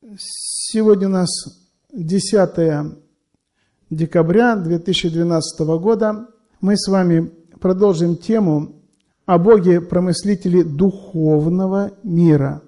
Сегодня у нас 10 декабря 2012 года. Мы с вами продолжим тему о Боге-промыслителе духовного мира.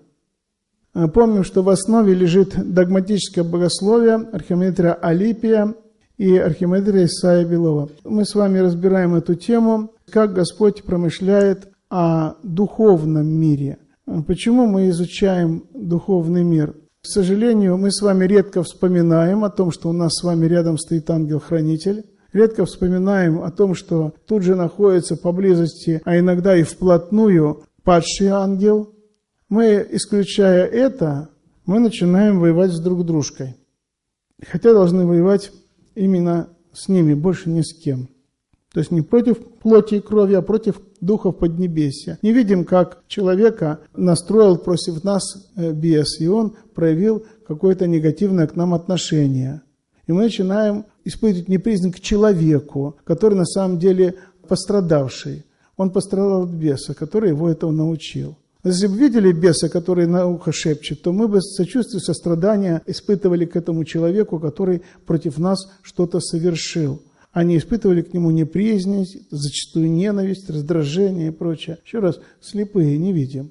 Помним, что в основе лежит догматическое богословие архимандрита Алипия и архимандрита Исаия Белова. Мы с вами разбираем эту тему, как Господь промышляет о духовном мире. Почему мы изучаем духовный мир? К сожалению, мы с вами редко вспоминаем о том, что у нас с вами рядом стоит ангел-хранитель. Редко вспоминаем о том, что тут же находится поблизости, а иногда и вплотную, падший ангел. Мы, исключая это, мы начинаем воевать с друг дружкой. Хотя должны воевать именно с ними, больше ни с кем. То есть не против плоти и крови, а против духов поднебесья. Не видим, как человека настроил против нас бес, и он проявил какое-то негативное к нам отношение. И мы начинаем испытывать неприязнь к человеку, который на самом деле пострадавший. Он пострадал от беса, который его этого научил. Если бы видели беса, который на ухо шепчет, то мы бы сочувствие, сострадание испытывали к этому человеку, который против нас что-то совершил. Они испытывали к нему неприязнь, зачастую ненависть, раздражение и прочее. Еще раз, слепые, не видим.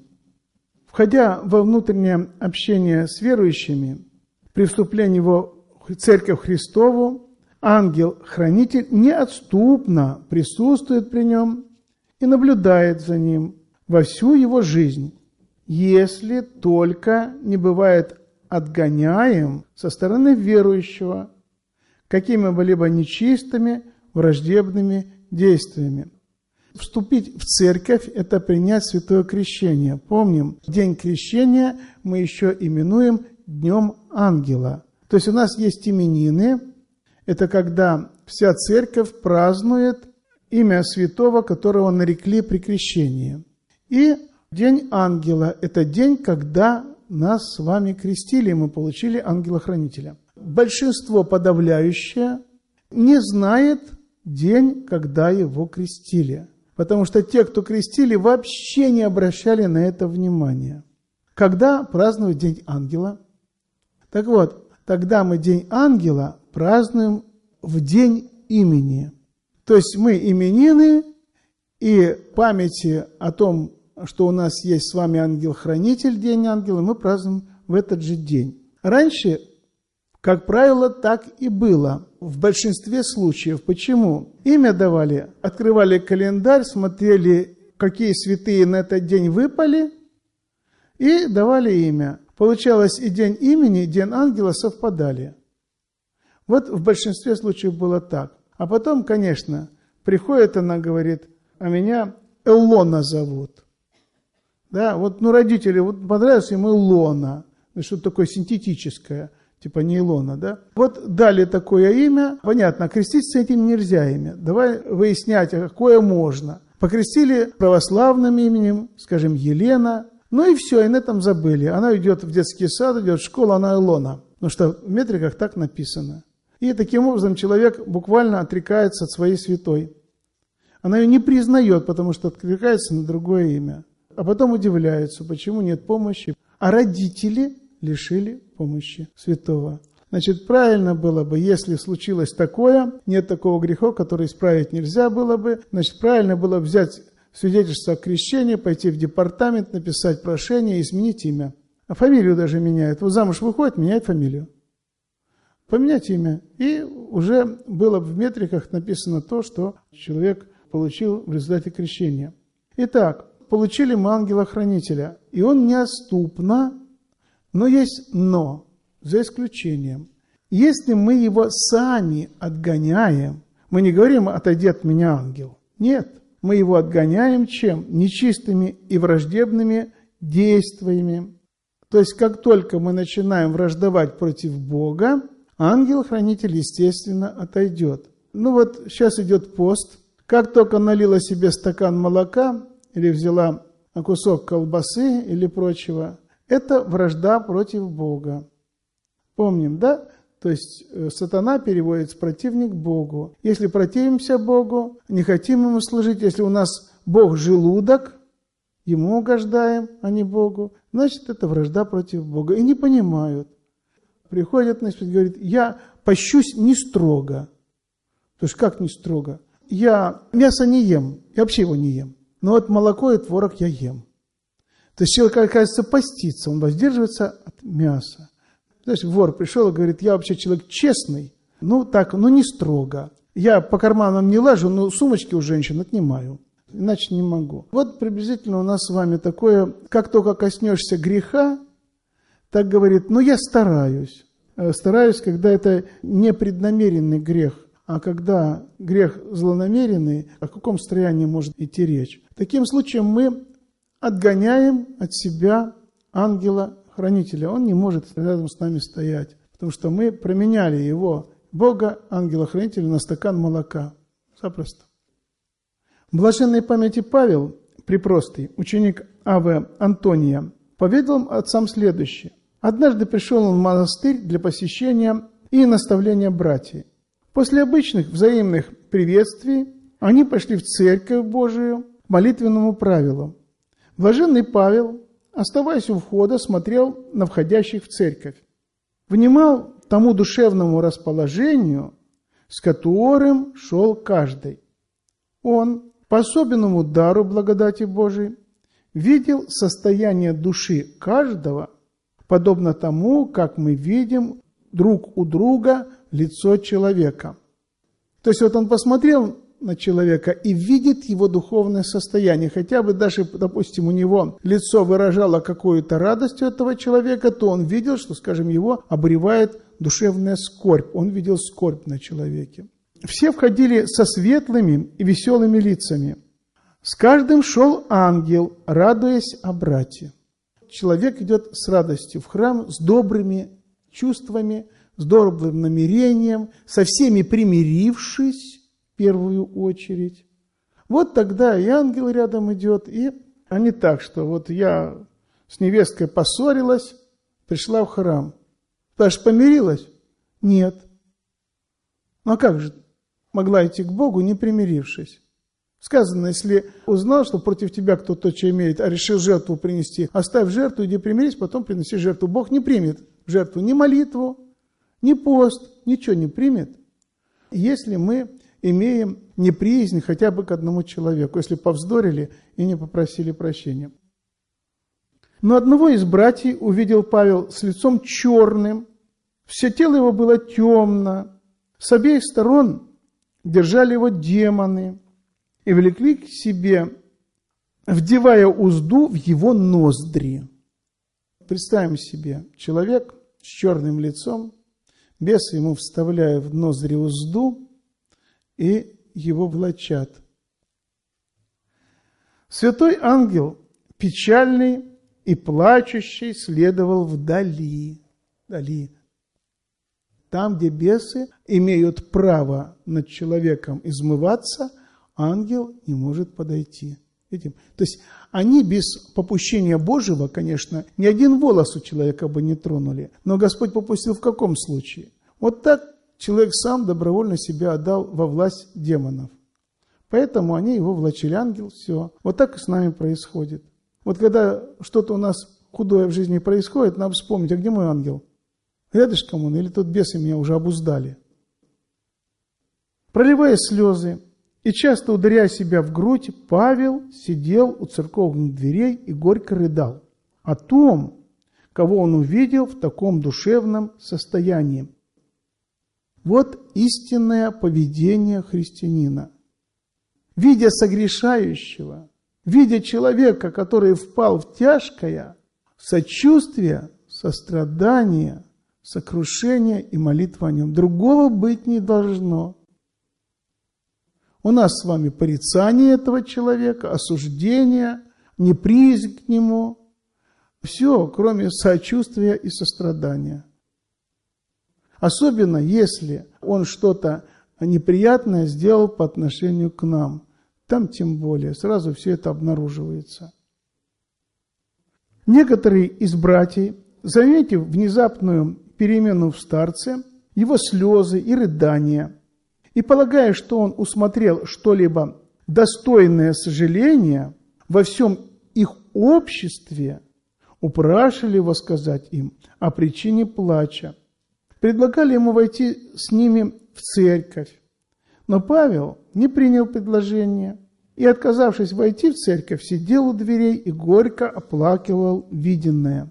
Входя во внутреннее общение с верующими, при вступлении в Церковь Христову, ангел-хранитель неотступно присутствует при нем и наблюдает за ним во всю его жизнь, если только не бывает отгоняем со стороны верующего какими-либо нечистыми, враждебными действиями. Вступить в церковь – это принять святое крещение. Помним, день крещения мы еще именуем Днем Ангела. То есть у нас есть именины, это когда вся церковь празднует имя святого, которого нарекли при крещении. И День Ангела – это день, когда нас с вами крестили, и мы получили ангела-хранителя. Большинство подавляющее не знает день, когда его крестили. Потому что те, кто крестили, вообще не обращали на это внимания. Когда празднуют День Ангела? Так вот, тогда мы День Ангела празднуем в день имени. То есть мы именины, и памяти о том, что у нас есть с вами ангел-хранитель, День Ангела, мы празднуем в этот же день. Раньше, как правило, так и было в большинстве случаев. Почему? Имя давали, открывали календарь, смотрели, какие святые на этот день выпали, и давали имя. Получалось, и день имени, и день ангела совпадали. Вот в большинстве случаев было так. А потом, конечно, приходит она, говорит, а меня Илона зовут. Да, вот, родители, понравилось ему Илона. Что-то такое синтетическое. Типа не Илона, да? Вот дали такое имя. Понятно, крестить с этим нельзя имя. Давай выяснять, какое можно. Покрестили православным именем, скажем, Елена. Ну и все, и на этом забыли. Она идет в детский сад, идет в школу, она Илона. Потому что в метриках так написано. И таким образом человек буквально отрекается от своей святой. Она ее не признает, потому что откликается на другое имя. А потом удивляется, почему нет помощи. А родители лишили помощи святого. Значит, правильно было бы, если случилось такое, нет такого греха, который исправить нельзя было бы, значит, правильно было взять свидетельство о крещении, пойти в департамент, написать прошение и изменить имя. А фамилию даже меняют. Вот замуж выходит, меняет фамилию. Поменять имя. И уже было в метриках написано то, что человек получил в результате крещения. Итак, получили мы ангела-хранителя, и он неотступно. Но есть но, за исключением. Если мы его сами отгоняем, мы не говорим «отойди от меня, ангел». Нет, мы его отгоняем чем? Нечистыми и враждебными действиями. То есть, как только мы начинаем враждовать против Бога, ангел-хранитель, естественно, отойдет. Сейчас идет пост. Как только налила себе стакан молока или взяла кусок колбасы или прочего, это вражда против Бога. Помним, да? То есть сатана переводится противник Богу. Если противимся Богу, не хотим Ему служить, если у нас Бог желудок, Ему угождаем, а не Богу, значит, это вражда против Бога. И не понимают. приходит на исповедь, говорит, я пощусь не строго. То есть как не строго? Я мясо не ем, я вообще его не ем. Но вот молоко и творог я ем. То есть человек, оказывается, постится, он воздерживается от мяса. Знаешь, вор пришел и говорит, я вообще человек честный, не строго. Я по карманам не лажу, но сумочки у женщин отнимаю. Иначе не могу. Вот приблизительно у нас с вами такое, как только коснешься греха, так говорит, я стараюсь. Стараюсь, когда это непреднамеренный грех, а когда грех злонамеренный, о каком состоянии может идти речь. Таким случаем мы отгоняем от себя ангела-хранителя. Он не может рядом с нами стоять, потому что мы променяли его, Бога, ангела-хранителя, на стакан молока. Запросто. Блаженной памяти Павел, Припростый, ученик А.В. Антония, поведал отцам следующее. Однажды пришел он в монастырь для посещения и наставления братьев. После обычных взаимных приветствий они пошли в церковь Божию молитвенному правилу. Блаженный Павел, оставаясь у входа, смотрел на входящих в церковь. Внимал тому душевному расположению, с которым шел каждый. Он, по особенному дару благодати Божией, видел состояние души каждого, подобно тому, как мы видим друг у друга лицо человека. То есть вот он посмотрел на человека и видит его духовное состояние. Хотя бы даже, допустим, у него лицо выражало какую-то радость у этого человека, то он видел, что, скажем, его обуревает душевная скорбь. Он видел скорбь на человеке. Все входили со светлыми и веселыми лицами. С каждым шел ангел, радуясь о брате. Человек идет с радостью в храм, с добрыми чувствами, с добрым намерением, со всеми примирившись в первую очередь. Вот тогда и ангел рядом идет, а не так, что вот я с невесткой поссорилась, пришла в храм. Даже помирилась? Нет. Ну а как же могла идти к Богу, не примирившись? Сказано, если узнал, что против тебя кто-то что имеет, а решил жертву принести, оставь жертву, иди примирись, потом приноси жертву. Бог не примет в жертву ни молитву, ни пост, ничего не примет, если мы имеем неприязнь хотя бы к одному человеку, если повздорили и не попросили прощения. Но одного из братьев увидел Павел с лицом черным, все тело его было темно, с обеих сторон держали его демоны и влекли к себе, вдевая узду в его ноздри. Представим себе, человек с черным лицом, бесы ему вставляют в ноздри узду и его влачат. Святой ангел, печальный и плачущий, следовал вдали. Там, где бесы имеют право над человеком измываться, ангел не может подойти. Видите? То есть они без попущения Божьего, конечно, ни один волос у человека бы не тронули. Но Господь попустил в каком случае? Вот так человек сам добровольно себя отдал во власть демонов. Поэтому они его влачили, ангел, все. Вот так и с нами происходит. Вот когда что-то у нас худое в жизни происходит, надо вспомнить, а где мой ангел? Рядышком он или тут бесы меня уже обуздали? Проливая слезы и часто ударяя себя в грудь, Павел сидел у церковных дверей и горько рыдал о том, кого он увидел в таком душевном состоянии. Вот истинное поведение христианина. Видя согрешающего, видя человека, который впал в тяжкое, сочувствие, сострадание, сокрушение и молитва о нем. Другого быть не должно. У нас с вами порицание этого человека, осуждение, неприязнь к нему. Все, кроме сочувствия и сострадания. Особенно, если он что-то неприятное сделал по отношению к нам. Там тем более, сразу все это обнаруживается. Некоторые из братьев, заметив внезапную перемену в старце, его слезы и рыдания, и полагая, что он усмотрел что-либо достойное сожаления во всем их обществе, упрашивали его сказать им о причине плача. предлагали ему войти с ними в церковь. Но Павел не принял предложение и, отказавшись войти в церковь, сидел у дверей и горько оплакивал виденное.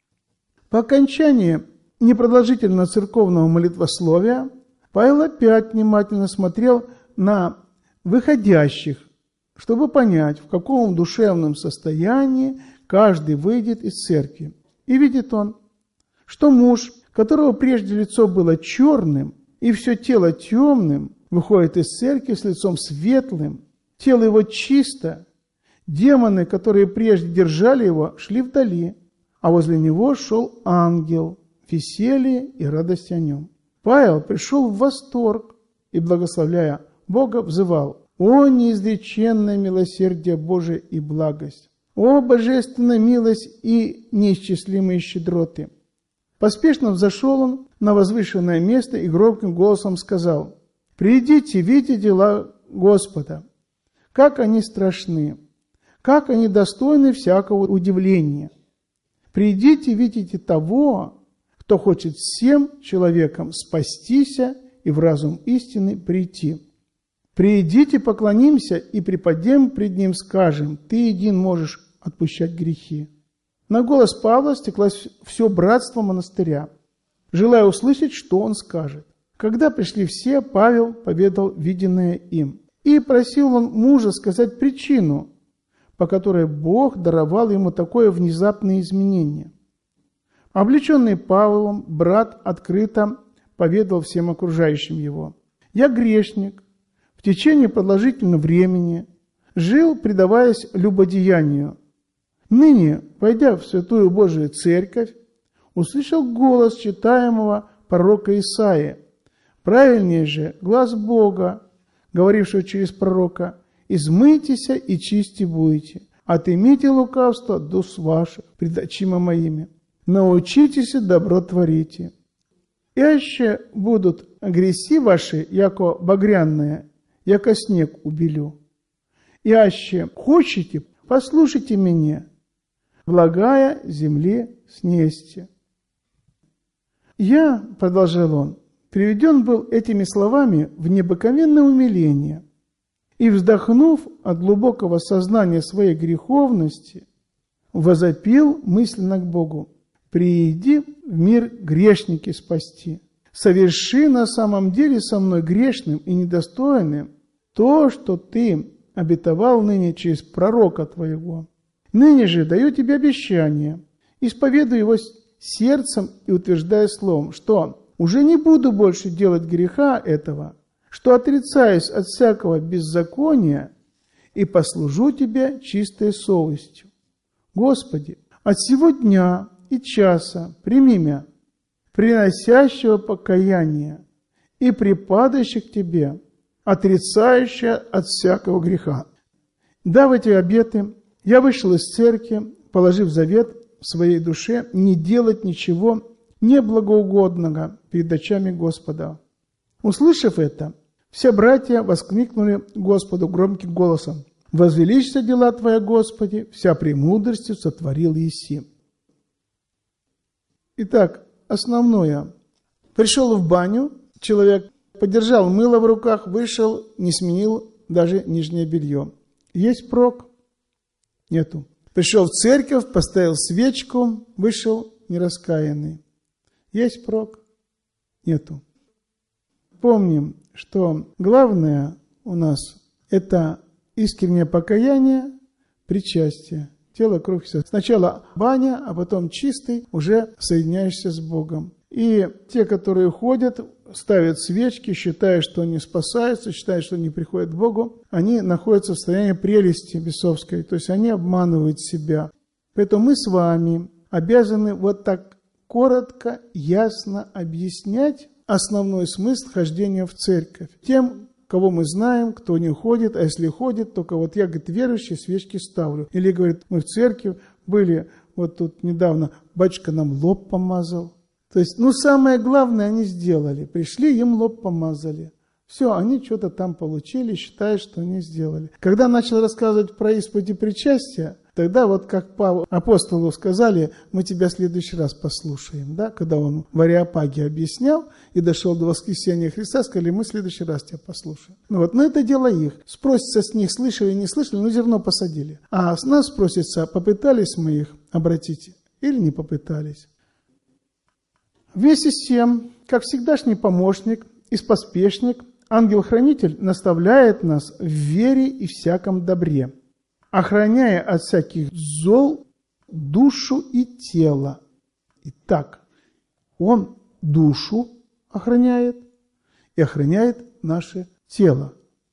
По окончании непродолжительного церковного молитвословия Павел опять внимательно смотрел на выходящих, чтобы понять, в каком душевном состоянии каждый выйдет из церкви. И видит он, что муж, которого прежде лицо было черным и все тело темным, выходит из церкви с лицом светлым, тело его чисто, демоны, которые прежде держали его, шли вдали, а возле него шел ангел, веселье и радость о нем. Павел пришел в восторг и, благословляя Бога, взывал: «О неизреченное милосердие Божие и благость! О божественная милость и неисчислимые щедроты!» Поспешно взошел он на возвышенное место и громким голосом сказал: «Придите, видите дела Господа, как они страшны, как они достойны всякого удивления. Придите, видите того, кто хочет всем человекам спастися и в разум истины прийти. Придите, поклонимся и преподем пред Ним, скажем: Ты един можешь отпущать грехи». На голос Павла стеклось все братство монастыря, желая услышать, что он скажет. Когда пришли все, Павел поведал виденное им. И просил он мужа сказать причину, по которой Бог даровал ему такое внезапное изменение. Облеченный Павлом, брат открыто поведал всем окружающим его: «Я грешник, в течение продолжительного времени жил, предаваясь любодеянию. Ныне, войдя в святую Божию церковь, услышал голос читаемого пророка Исаии. Правильнее же глаз Бога, говорившего через пророка: измыйтеся и чисти будете, отымите лукавство от душ ваших пред очима моими, научитесь добро творите. Яще будут греси ваши, яко багряные, яко снег убелю. Яще хочете, послушайте меня, благая земле снесте». «Я, — продолжал он, — приведен был этими словами в необыкновенное умиление, и, вздохнув от глубокого сознания своей греховности, возопил мысленно к Богу: прииди в мир грешники спасти. Соверши на самом деле со мной грешным и недостойным то, что ты обетовал ныне через пророка твоего. Ныне же даю тебе обещание, исповедуй его сердцем и утверждая словом, что уже не буду больше делать греха этого, что отрицаюсь от всякого беззакония и послужу тебе чистой совестью. Господи, от сего дня и часа прими меня, приносящего покаяние и припадающих к тебе, отрицающего от всякого греха. Дав эти обеты, я вышел из церкви, положив завет в своей душе не делать ничего неблагоугодного перед очами Господа. Услышав это, все братья воскликнули Господу громким голосом: «Возвеличься дела Твоя, Господи, вся премудростью сотворил еси». Итак, основное. Пришел в баню, человек подержал мыло в руках, вышел, не сменил даже нижнее белье. Есть прок? Нету. Пришел в церковь, поставил свечку, вышел нераскаянный. Есть прок? Нету. Помним, что главное у нас – это искреннее покаяние, причастие. Тело, кровь, все. Сначала баня, а потом чистый, уже соединяешься с Богом. И те, которые ходят, ставят свечки, считая, что они спасаются, считая, что они приходят к Богу, они находятся в состоянии прелести бесовской, то есть они обманывают себя. Поэтому мы с вами обязаны вот так коротко, ясно объяснять основной смысл хождения в церковь. Тем, кого мы знаем, кто не ходит, а если ходит, только вот я, говорит, верующий, свечки ставлю. Или, говорит, мы в церкви были, вот тут недавно батюшка нам лоб помазал. То есть, самое главное они сделали. Пришли, им лоб помазали. Все, они что-то там получили, считают, что они сделали. Когда начал рассказывать про исповедь и причастие, Тогда вот как апостолу сказали, мы тебя в следующий раз послушаем. Да? Когда он в Ареопаге объяснял и дошел до воскресения Христа, сказали, мы в следующий раз тебя послушаем. Но это дело их. Спросится с них, слышали, не слышали, но зерно посадили. А с нас спросится, попытались мы их обратить или не попытались. Вместе с тем, как всегдашний помощник и споспешник, ангел-хранитель наставляет нас в вере и всяком добре, охраняя от всяких зол душу и тело. Итак, он душу охраняет и охраняет наше тело.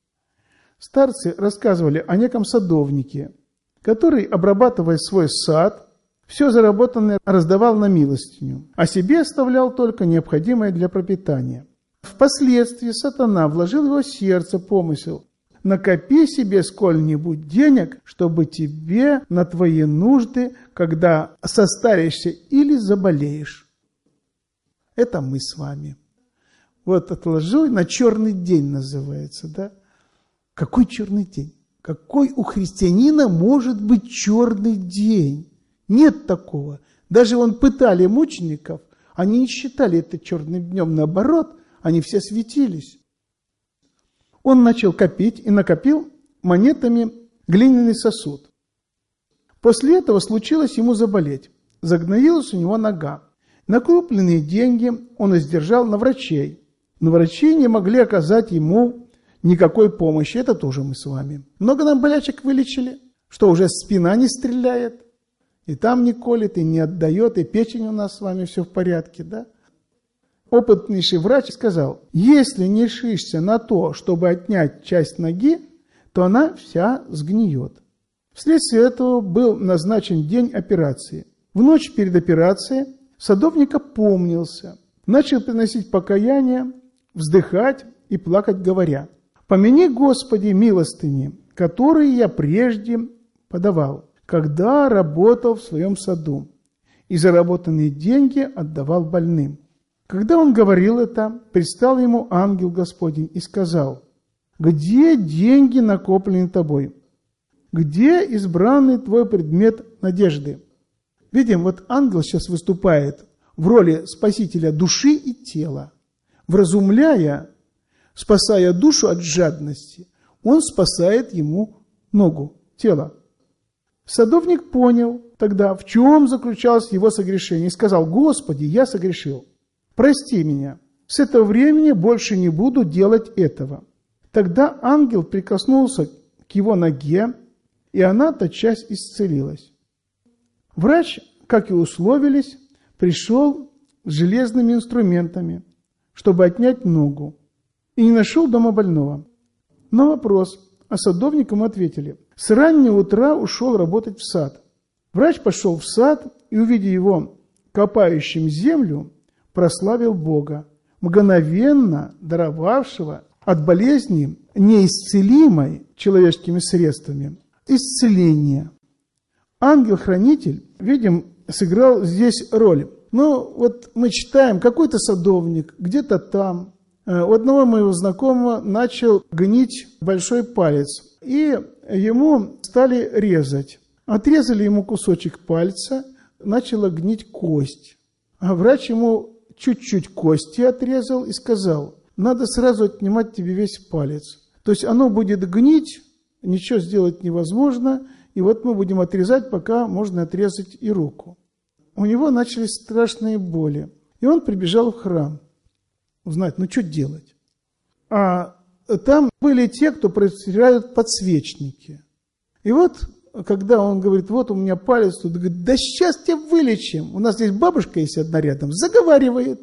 Старцы рассказывали о неком садовнике, который, обрабатывая свой сад, все заработанное раздавал на милостыню, а себе оставлял только необходимое для пропитания. Впоследствии сатана вложил в его сердце помысел: накопи себе сколь-нибудь денег, чтобы тебе на твои нужды, когда состаришься или заболеешь. Это мы с вами. Вот отложу, на черный день называется, да? Какой черный день? Какой у христианина может быть черный день? Нет такого. Даже пытали мучеников, они не считали это черным днем, наоборот, они все светились. Он начал копить и накопил монетами глиняный сосуд. После этого случилось ему заболеть. Загноилась у него нога. Накопленные деньги он издержал на врачей. Но врачи не могли оказать ему никакой помощи. Это тоже мы с вами. Много нам болячек вылечили, что уже спина не стреляет, и там не колет, и не отдает, и печень у нас с вами все в порядке, да? Опытнейший врач сказал, если не решишься на то, чтобы отнять часть ноги, то она вся сгниет. Вследствие этого был назначен день операции. В ночь перед операцией садовник опомнился, начал приносить покаяние, вздыхать и плакать, говоря: «Помяни, Господи, милостыни, которые я прежде подавал, когда работал в своем саду, и заработанные деньги отдавал больным». Когда он говорил это, предстал ему ангел Господень и сказал: «Где деньги, накопленные тобой? Где избранный твой предмет надежды?» Видим, ангел сейчас выступает в роли спасителя души и тела. Вразумляя, спасая душу от жадности, он спасает ему ногу, тело. Садовник понял тогда, в чем заключалось его согрешение, и сказал: «Господи, я согрешил. Прости меня. С этого времени больше не буду делать этого». Тогда ангел прикоснулся к его ноге, и она тотчас исцелилась. Врач, как и условились, пришел с железными инструментами, чтобы отнять ногу, и не нашел дома больного. На вопрос, а садовник ему ответили: с раннего утра ушел работать в сад. Врач пошел в сад и, увидя его копающим землю, прославил Бога, мгновенно даровавшего от болезни, неисцелимой человеческими средствами, исцеление. Ангел-хранитель, видим, сыграл здесь роль. Мы читаем, какой-то садовник где-то там. У одного моего знакомого начал гнить большой палец, и ему стали резать. Отрезали ему кусочек пальца, начала гнить кость. А врач ему чуть-чуть кости отрезал и сказал: надо сразу отнимать тебе весь палец. То есть оно будет гнить, ничего сделать невозможно, и мы будем отрезать, пока можно отрезать и руку. У него начались страшные боли, и он прибежал в храм узнать, что делать. А там были те, кто протирают подсвечники. И когда он говорит: у меня палец тут, говорит: да сейчас тебя вылечим. У нас здесь бабушка есть одна рядом, заговаривает.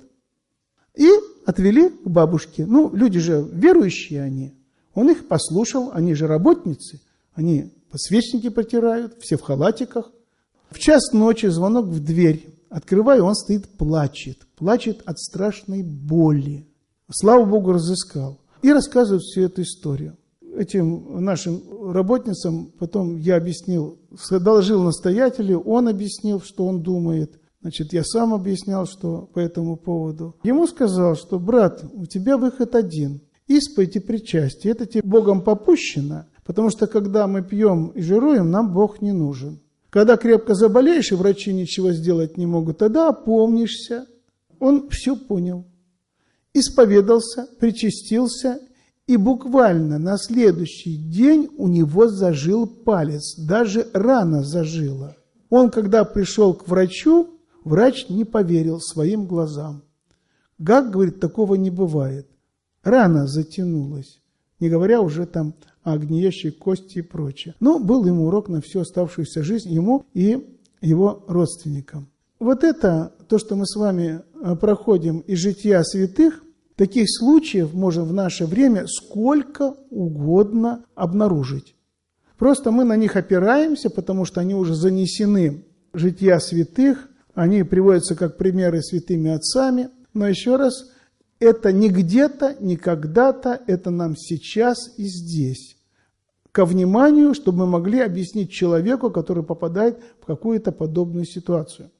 И отвели к бабушке. Люди же верующие они. Он их послушал, они же работницы. Они подсвечники протирают, все в халатиках. В час ночи звонок в дверь. Открываю, он стоит, плачет. Плачет от страшной боли. Слава Богу, разыскал. И рассказывает всю эту историю. Этим нашим работницам потом я объяснил, доложил настоятелю, он объяснил, что он думает. Я сам объяснял, что по этому поводу. Ему сказал, что: брат, у тебя выход один. Исповедь и причастие. Это тебе Богом попущено, потому что когда мы пьем и жируем, нам Бог не нужен. Когда крепко заболеешь, и врачи ничего сделать не могут, тогда опомнишься. Он все понял. Исповедался, причастился, и буквально на следующий день у него зажил палец. Даже рана зажила. Он, когда пришел к врачу, врач не поверил своим глазам. Как, говорит, такого не бывает. Рана затянулась, не говоря уже там о гниющей кости и прочее. Но был ему урок на всю оставшуюся жизнь, ему и его родственникам. Вот это, то, что мы с вами проходим из жития святых, таких случаев можно в наше время сколько угодно обнаружить. Просто мы на них опираемся, потому что они уже занесены в жития святых, они приводятся как примеры святыми отцами. Но еще раз, это не где-то, не когда-то, это нам сейчас и здесь. Ко вниманию, чтобы мы могли объяснить человеку, который попадает в какую-то подобную ситуацию.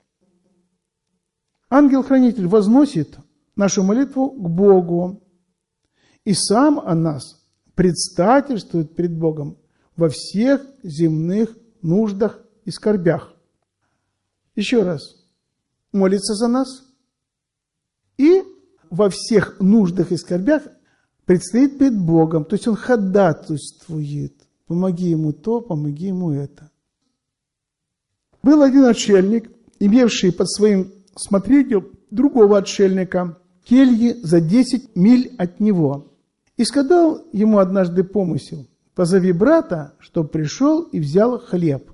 Ангел-хранитель возносит нашу молитву к Богу, и сам о нас предстательствует пред Богом во всех земных нуждах и скорбях. Еще раз, молится за нас, и во всех нуждах и скорбях предстоит перед Богом. То есть он ходатайствует. Помоги ему то, помоги ему это. Был один отшельник, имевший под своим смотрителем другого отшельника, кельи за 10 миль от него. И сказал ему однажды помысел: позови брата, чтоб пришел и взял хлеб.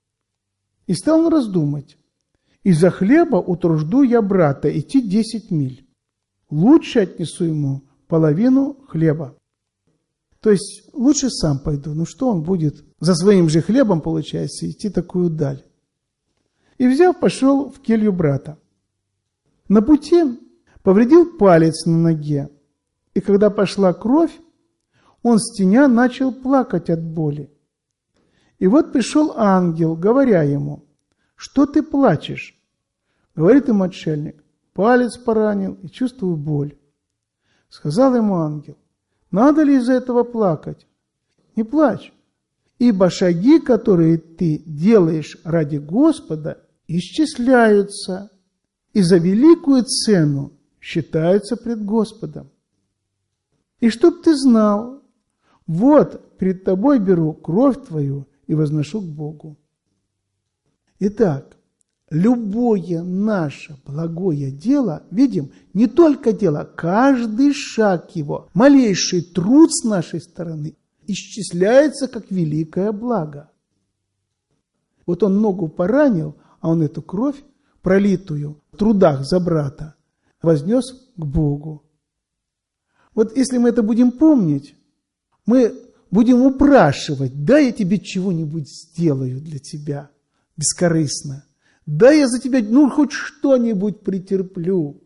И стал он раздумать: из-за хлеба утружду я брата идти 10 миль. Лучше отнесу ему половину хлеба. То есть лучше сам пойду. Ну что он будет за своим же хлебом, получается, идти такую даль? И взяв, пошел в келью брата. На пути повредил палец на ноге. И когда пошла кровь, он стеня начал плакать от боли. И вот пришел ангел, говоря ему: что ты плачешь? Говорит ему отшельник: палец поранил и чувствую боль. Сказал ему ангел: надо ли из-за этого плакать? Не плачь, ибо шаги, которые ты делаешь ради Господа, исчисляются и за великую цену считаются пред Господом. И чтоб ты знал, вот пред тобой беру кровь твою и возношу к Богу. Итак, любое наше благое дело, видим, не только дело, каждый шаг его, малейший труд с нашей стороны исчисляется как великое благо. Вот он ногу поранил, а он эту кровь, пролитую в трудах за брата, вознес к Богу. Вот если мы это будем помнить, мы будем упрашивать: да, я тебе чего-нибудь сделаю для тебя бескорыстно. Да, я за тебя, хоть что-нибудь претерплю.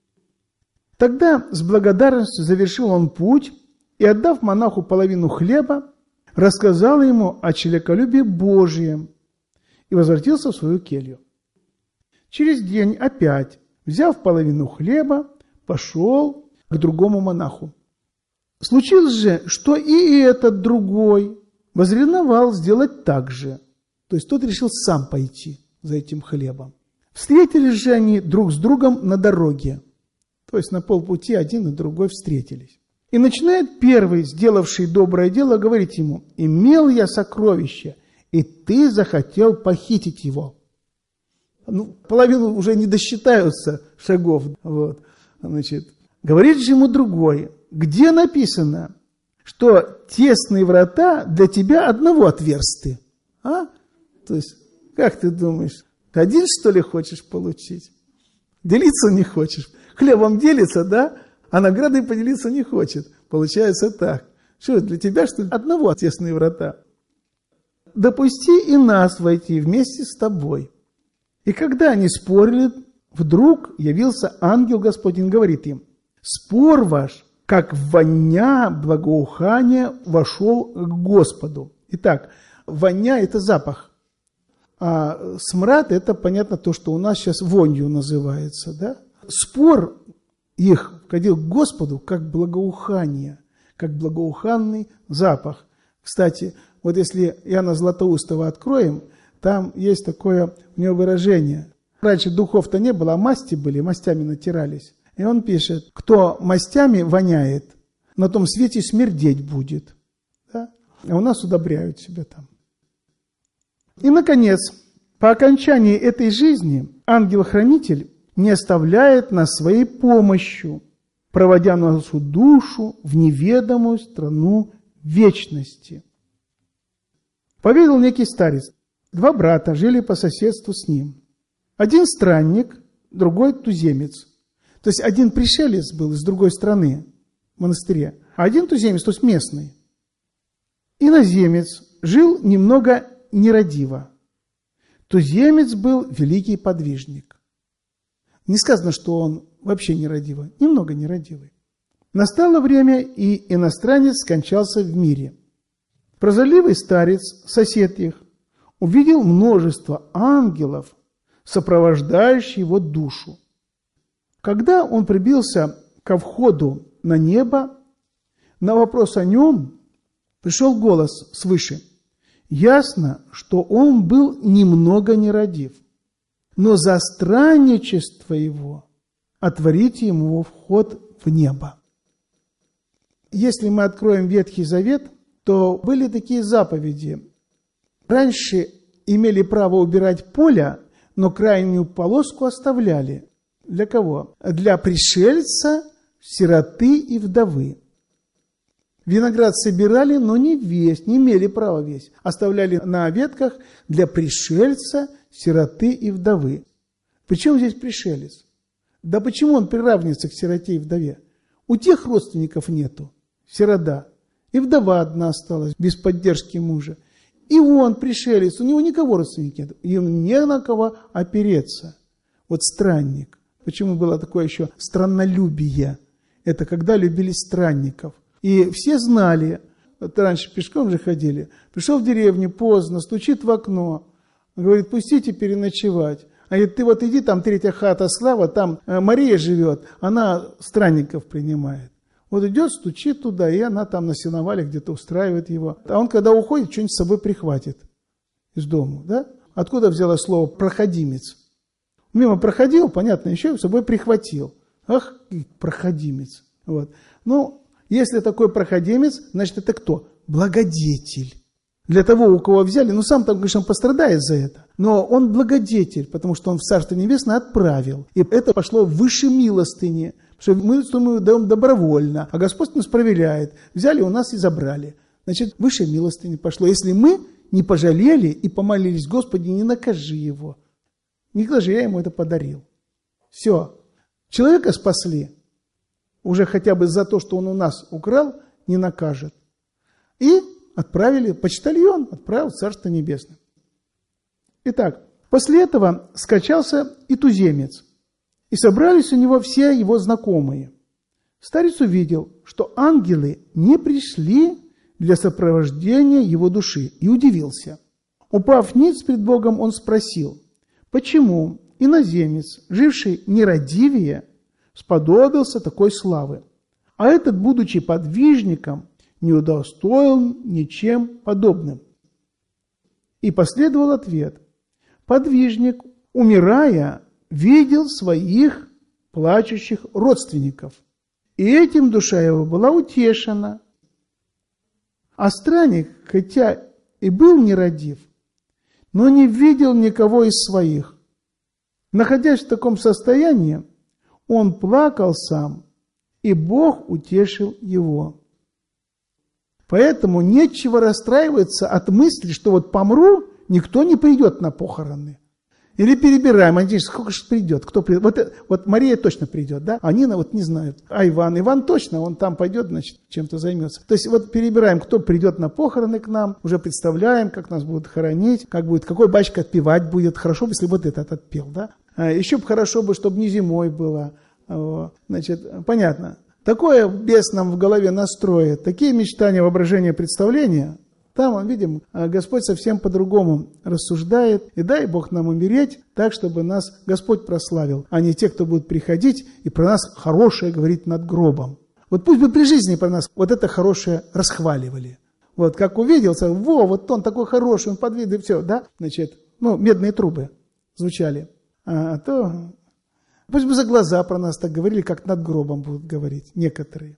Тогда с благодарностью завершил он путь и, отдав монаху половину хлеба, рассказал ему о человеколюбии Божьем и возвратился в свою келью. Через день опять, взяв половину хлеба, пошел к другому монаху. Случилось же, что и этот другой возревновал сделать так же. То есть тот решил сам пойти за этим хлебом. Встретились же они друг с другом на дороге. То есть на полпути один и другой встретились. И начинает первый, сделавший доброе дело, говорить ему: имел я сокровище, и ты захотел похитить его. Половину уже не досчитаются шагов. Вот. Говорит же ему другой: где написано, что тесные врата для тебя одного отверсты? То есть, как ты думаешь, один, что ли, хочешь получить? Делиться не хочешь. Хлебом делится, да? А наградой поделиться не хочет. Получается так. Что, для тебя, что ли, одного тесные врата? Допусти и нас войти вместе с тобой. И когда они спорили, вдруг явился ангел Господень, говорит им: спор ваш, как воня благоухания, вошел к Господу. Итак, воня – это запах. А смрад – это, понятно, то, что у нас сейчас вонью называется. Да? Спор их входил к Господу как благоухание, как благоуханный запах. Кстати, вот если Иоанна Златоустова откроем, Там есть такое у него выражение. Раньше духов-то не было, а масти были, мастями натирались. И он пишет: кто мастями воняет, на том свете смердеть будет. Да? А у нас удобряют себя там. И, наконец, по окончании этой жизни ангел-хранитель не оставляет нас своей помощью, проводя нашу душу в неведомую страну вечности. Поведал некий старец. 2 брата жили по соседству с ним. Один странник, другой туземец. То есть один пришелец был из другой страны, в монастыре, а один туземец, то есть местный. Иноземец жил немного нерадиво. Туземец был великий подвижник. Не сказано, что он вообще нерадивый, немного нерадивый. Настало время, и иностранец скончался в мире. Прозорливый старец, сосед их, увидел множество ангелов, сопровождающих его душу. Когда он прибился ко входу на небо, на вопрос о нем пришел голос свыше. Ясно, что он был немного нерадив, но за странничество его отворите ему вход в небо. Если мы откроем Ветхий Завет, то были такие заповеди. Раньше имели право убирать поле, но крайнюю полоску оставляли. Для кого? Для пришельца, сироты и вдовы. Виноград собирали, но не весь, не имели права весь. Оставляли на ветках для пришельца, сироты и вдовы. Причем здесь пришелец? Да почему он приравнивается к сироте и вдове? У тех родственников нету, сирота. И вдова одна осталась, без поддержки мужа. И он пришелец, у него никого родственников нет. Ему не на кого опереться. Вот странник. Почему было такое еще страннолюбие? Это когда любили странников. И все знали, вот раньше пешком же ходили, пришел в деревню поздно, стучит в окно, говорит: пустите переночевать. А говорит: ты вот иди, там 3-я хата слава, там Мария живет, она странников принимает. Вот идет, стучит туда, и она там на сеновале где-то устраивает его. А он, когда уходит, что-нибудь с собой прихватит из дома. Да? Откуда взялось слово «проходимец»? Мимо проходил, понятно, еще с собой прихватил. Ах, проходимец. Вот. Ну, если такой проходимец, значит, это кто? Благодетель. Для того, у кого взяли, ну, сам там, конечно, пострадает за это. Но он благодетель, потому что он в Царство Небесное отправил. И это пошло выше милостыни. Потому что мы даем добровольно, а Господь нас проверяет. Взяли у нас и забрали. Значит, выше милостыни пошло. Если мы не пожалели и помолились: Господи, не накажи его. Никогда же я ему это подарил. Все. Человека спасли. Уже хотя бы за то, что он у нас украл, не накажет. И отправили, почтальон отправил в Царство Небесное. Итак, после этого скачался и туземец. И собрались у него все его знакомые. Старец увидел, что ангелы не пришли для сопровождения его души, и удивился. Упав ниц пред Богом, он спросил: почему иноземец, живший нерадивее, сподобился такой славы, а этот, будучи подвижником, не удостоил ничем подобным? И последовал ответ: подвижник, умирая, видел своих плачущих родственников, и этим душа его была утешена. А странник, хотя и был нерадив, но не видел никого из своих. Находясь в таком состоянии, он плакал сам, и Бог утешил его. Поэтому нечего расстраиваться от мысли, что вот помру, никто не придет на похороны. Или перебираем, надеюсь, сколько же придет, кто придет. Вот Мария точно придет, да? А Нина вот не знают. А Иван точно, он там пойдет, значит, чем-то займется. То есть вот перебираем, кто придет на похороны к нам, уже представляем, как нас будут хоронить, как будет, какой батюшка отпевать будет. Хорошо бы, если вот этот отпел, да? Еще бы хорошо бы, чтобы не зимой было. Значит, понятно. Такое бес нам в голове настроит, такие мечтания, воображения, представления. Там, видим, Господь совсем по-другому рассуждает. И дай Бог нам умереть так, чтобы нас Господь прославил, а не те, кто будут приходить и про нас хорошее говорить над гробом. Вот пусть бы при жизни про нас вот это хорошее расхваливали. Вот как увиделся, вот он такой хороший, он подвидный, все, да? Значит, медные трубы звучали. А то пусть бы за глаза про нас так говорили, как над гробом будут говорить некоторые.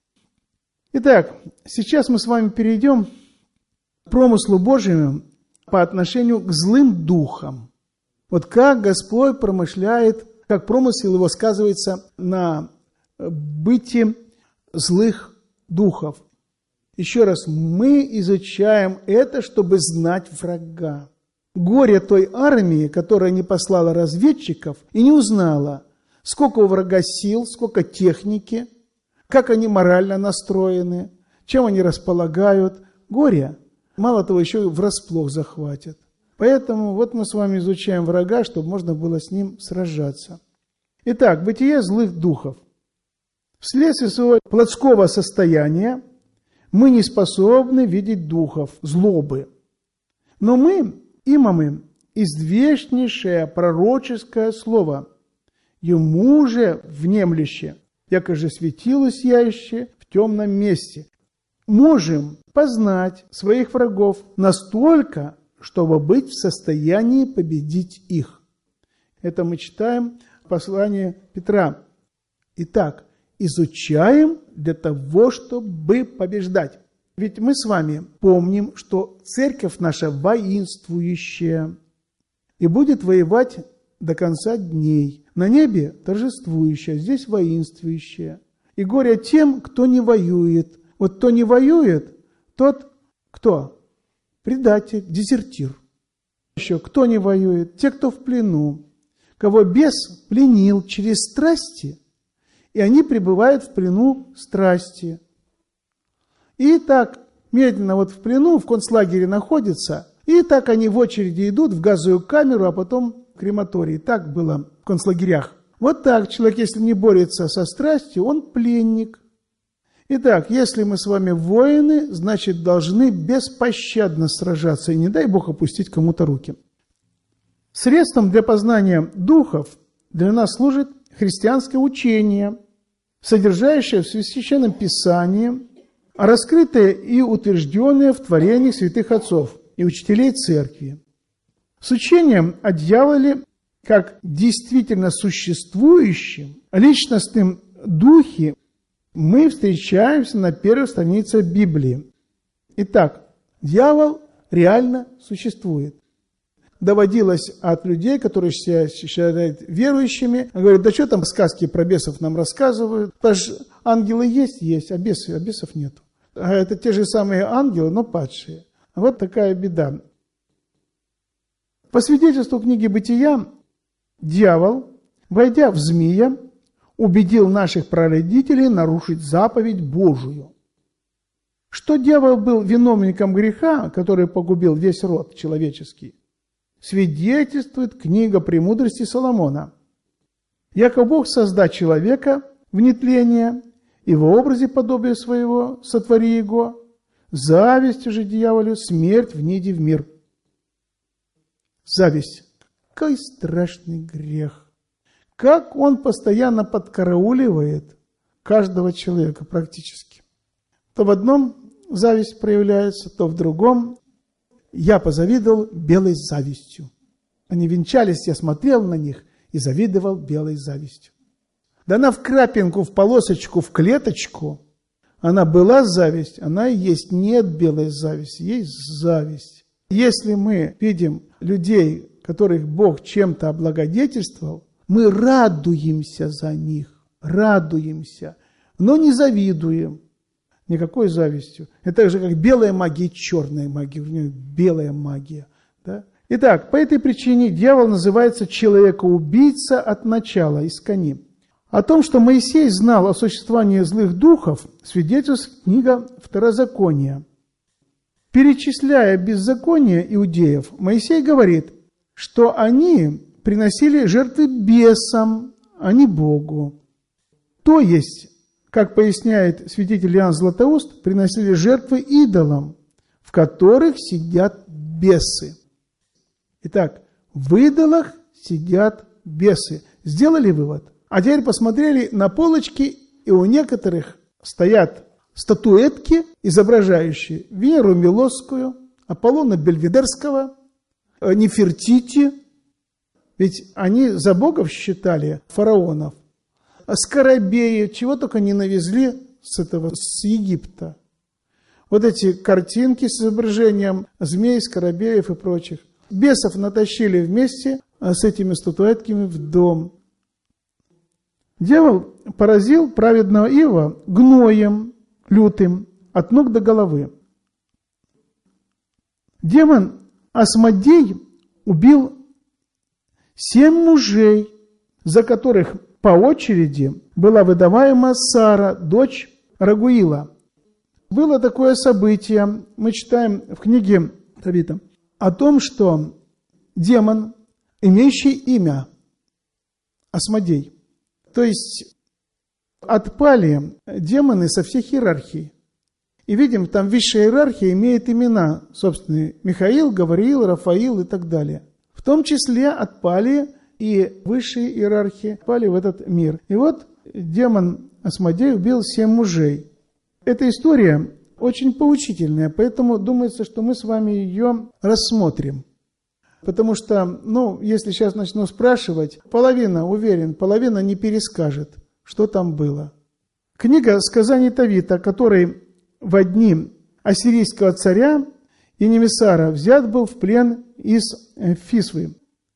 Итак, сейчас мы с вами перейдем к промыслу Божьему по отношению к злым духам. Вот как Господь промышляет, как промысел его сказывается на бытии злых духов. Еще раз, мы изучаем это, чтобы знать врага. Горе той армии, которая не послала разведчиков и не узнала, сколько у врага сил, сколько техники, как они морально настроены, чем они располагают. Горе, мало того, еще и врасплох захватят. Поэтому вот мы с вами изучаем врага, чтобы можно было с ним сражаться. Итак, бытие злых духов. Вследствие своего плотского состояния мы не способны видеть духов, злобы. Но мы имамы известнейшее пророческое слово, ему же внемлюще, яко же светило сияющее в темном месте. Можем познать своих врагов настолько, чтобы быть в состоянии победить их. Это мы читаем в послании Петра. Итак, изучаем для того, чтобы побеждать. Ведь мы с вами помним, что церковь наша воинствующая и будет воевать до конца дней. На небе торжествующая, здесь воинствующая. И горе тем, кто не воюет. Вот кто не воюет, тот кто? Предатель, дезертир. Еще кто не воюет? Те, кто в плену. Кого бес пленил через страсти, и они пребывают в плену страсти. И так медленно вот в плену, в концлагере находятся, и так они в очереди идут в газовую камеру, а потом в крематорий. Так было в концлагерях. Вот так человек, если не борется со страстью, он пленник. Итак, если мы с вами воины, значит, должны беспощадно сражаться, и не дай Бог опустить кому-то руки. Средством для познания духов для нас служит христианское учение, содержащее в Священном Писании, раскрытое и утвержденное в творениях святых отцов и учителей церкви. С учением о дьяволе как действительно существующем личностном духе мы встречаемся на первой странице Библии. Итак, дьявол реально существует. Доводилось от людей, которые себя считают верующими, говорят, да что там сказки про бесов нам рассказывают, потому что ангелы есть, а бесов нет. А это те же самые ангелы, но падшие. Вот такая беда. По свидетельству книги «Бытия», дьявол, войдя в змея, убедил наших прародителей нарушить заповедь Божию. Что дьявол был виновником греха, который погубил весь род человеческий, свидетельствует книга «Премудрости Соломона». Яко Бог созда человека в нетление, и в образе подобия своего сотвори его, завистью же дьяволю смерть вниди в мир. Зависть. Какой страшный грех. Как он постоянно подкарауливает каждого человека практически. То в одном зависть проявляется, то в другом. Я позавидовал белой завистью. Они венчались, я смотрел на них и завидовал белой завистью. Да она в крапинку, в полосочку, в клеточку. Она была зависть, она и есть. Нет белой зависти, есть зависть. Если мы видим людей, которых Бог чем-то облагодетельствовал, мы радуемся за них, радуемся, но не завидуем. Никакой завистью. Это так же, как белая магия и черная магия. Белая магия. Да? Итак, по этой причине дьявол называется человека-убийца от начала, искони. О том, что Моисей знал о существовании злых духов, свидетельствует книга Второзакония. Перечисляя беззаконие иудеев, Моисей говорит, что они приносили жертвы бесам, а не Богу. То есть, как поясняет святитель Иоанн Златоуст, приносили жертвы идолам, в которых сидят бесы. Итак, в идолах сидят бесы. Сделали вывод? А теперь посмотрели на полочки, и у некоторых стоят статуэтки, изображающие Венеру Милосскую, Аполлона Бельведерского, Нефертити, ведь они за богов считали фараонов. Скоробеи, чего только не навезли с Египта. Вот эти картинки с изображением змей, скоробеев и прочих. Бесов натащили вместе с этими статуэтками в дом. Дьявол поразил праведного Иова гноем лютым от ног до головы. Демон Асмодей убил 7 мужей, за которых по очереди была выдаваема Сара, дочь Рагуила. Было такое событие, мы читаем в книге Тавита, о том, что демон, имеющий имя Асмодей, то есть отпали демоны со всех иерархий. И видим, там высшая иерархия имеет имена собственные: Михаил, Гавриил, Рафаил и так далее. В том числе отпали и высшие иерархии, отпали в этот мир. И вот демон Асмодей убил 7 мужей. Эта история очень поучительная, поэтому думается, что мы с вами ее рассмотрим. Потому что, если сейчас начну спрашивать, половина не перескажет, что там было. Книга «Сказаний Тавита», который во дни ассирийского царя Енемисара взят был в плен из Фисвы.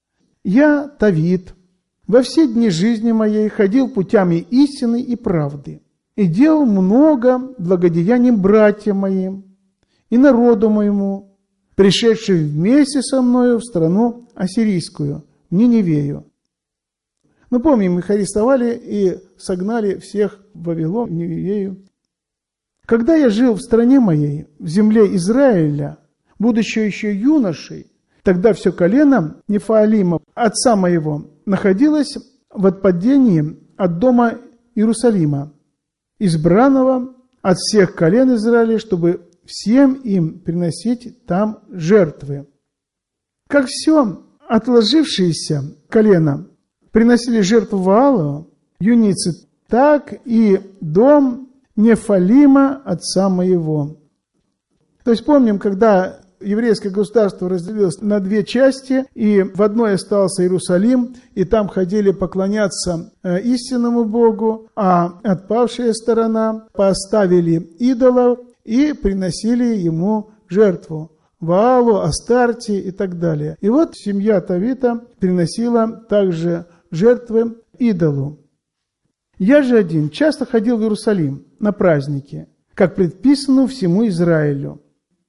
«Я, Тавит, во все дни жизни моей ходил путями истины и правды, и делал много благодеяний братьям моим и народу моему, пришедшим вместе со мною в страну ассирийскую, в Ниневею». Мы помним, их арестовали и согнали всех в Вавилон, в Ниневею. «Когда я жил в стране моей, в земле Израиля, будучи еще юношей, тогда все колено Нефалима, отца моего, находилось в отпадении от дома Иерусалима, избранного от всех колен Израиля, чтобы всем им приносить там жертвы. Как все отложившиеся колено приносили жертву Ваалу, юницы, так и дом Нефалима, отца моего». То есть помним, когда еврейское государство разделилось на 2 части, и в одной остался Иерусалим, и там ходили поклоняться истинному Богу, а отпавшая сторона поставили идолов и приносили ему жертву Ваалу, Астарте и так далее. И вот семья Тавита приносила также жертвы идолу. «Я же один часто ходил в Иерусалим на праздники, как предписано всему Израилю,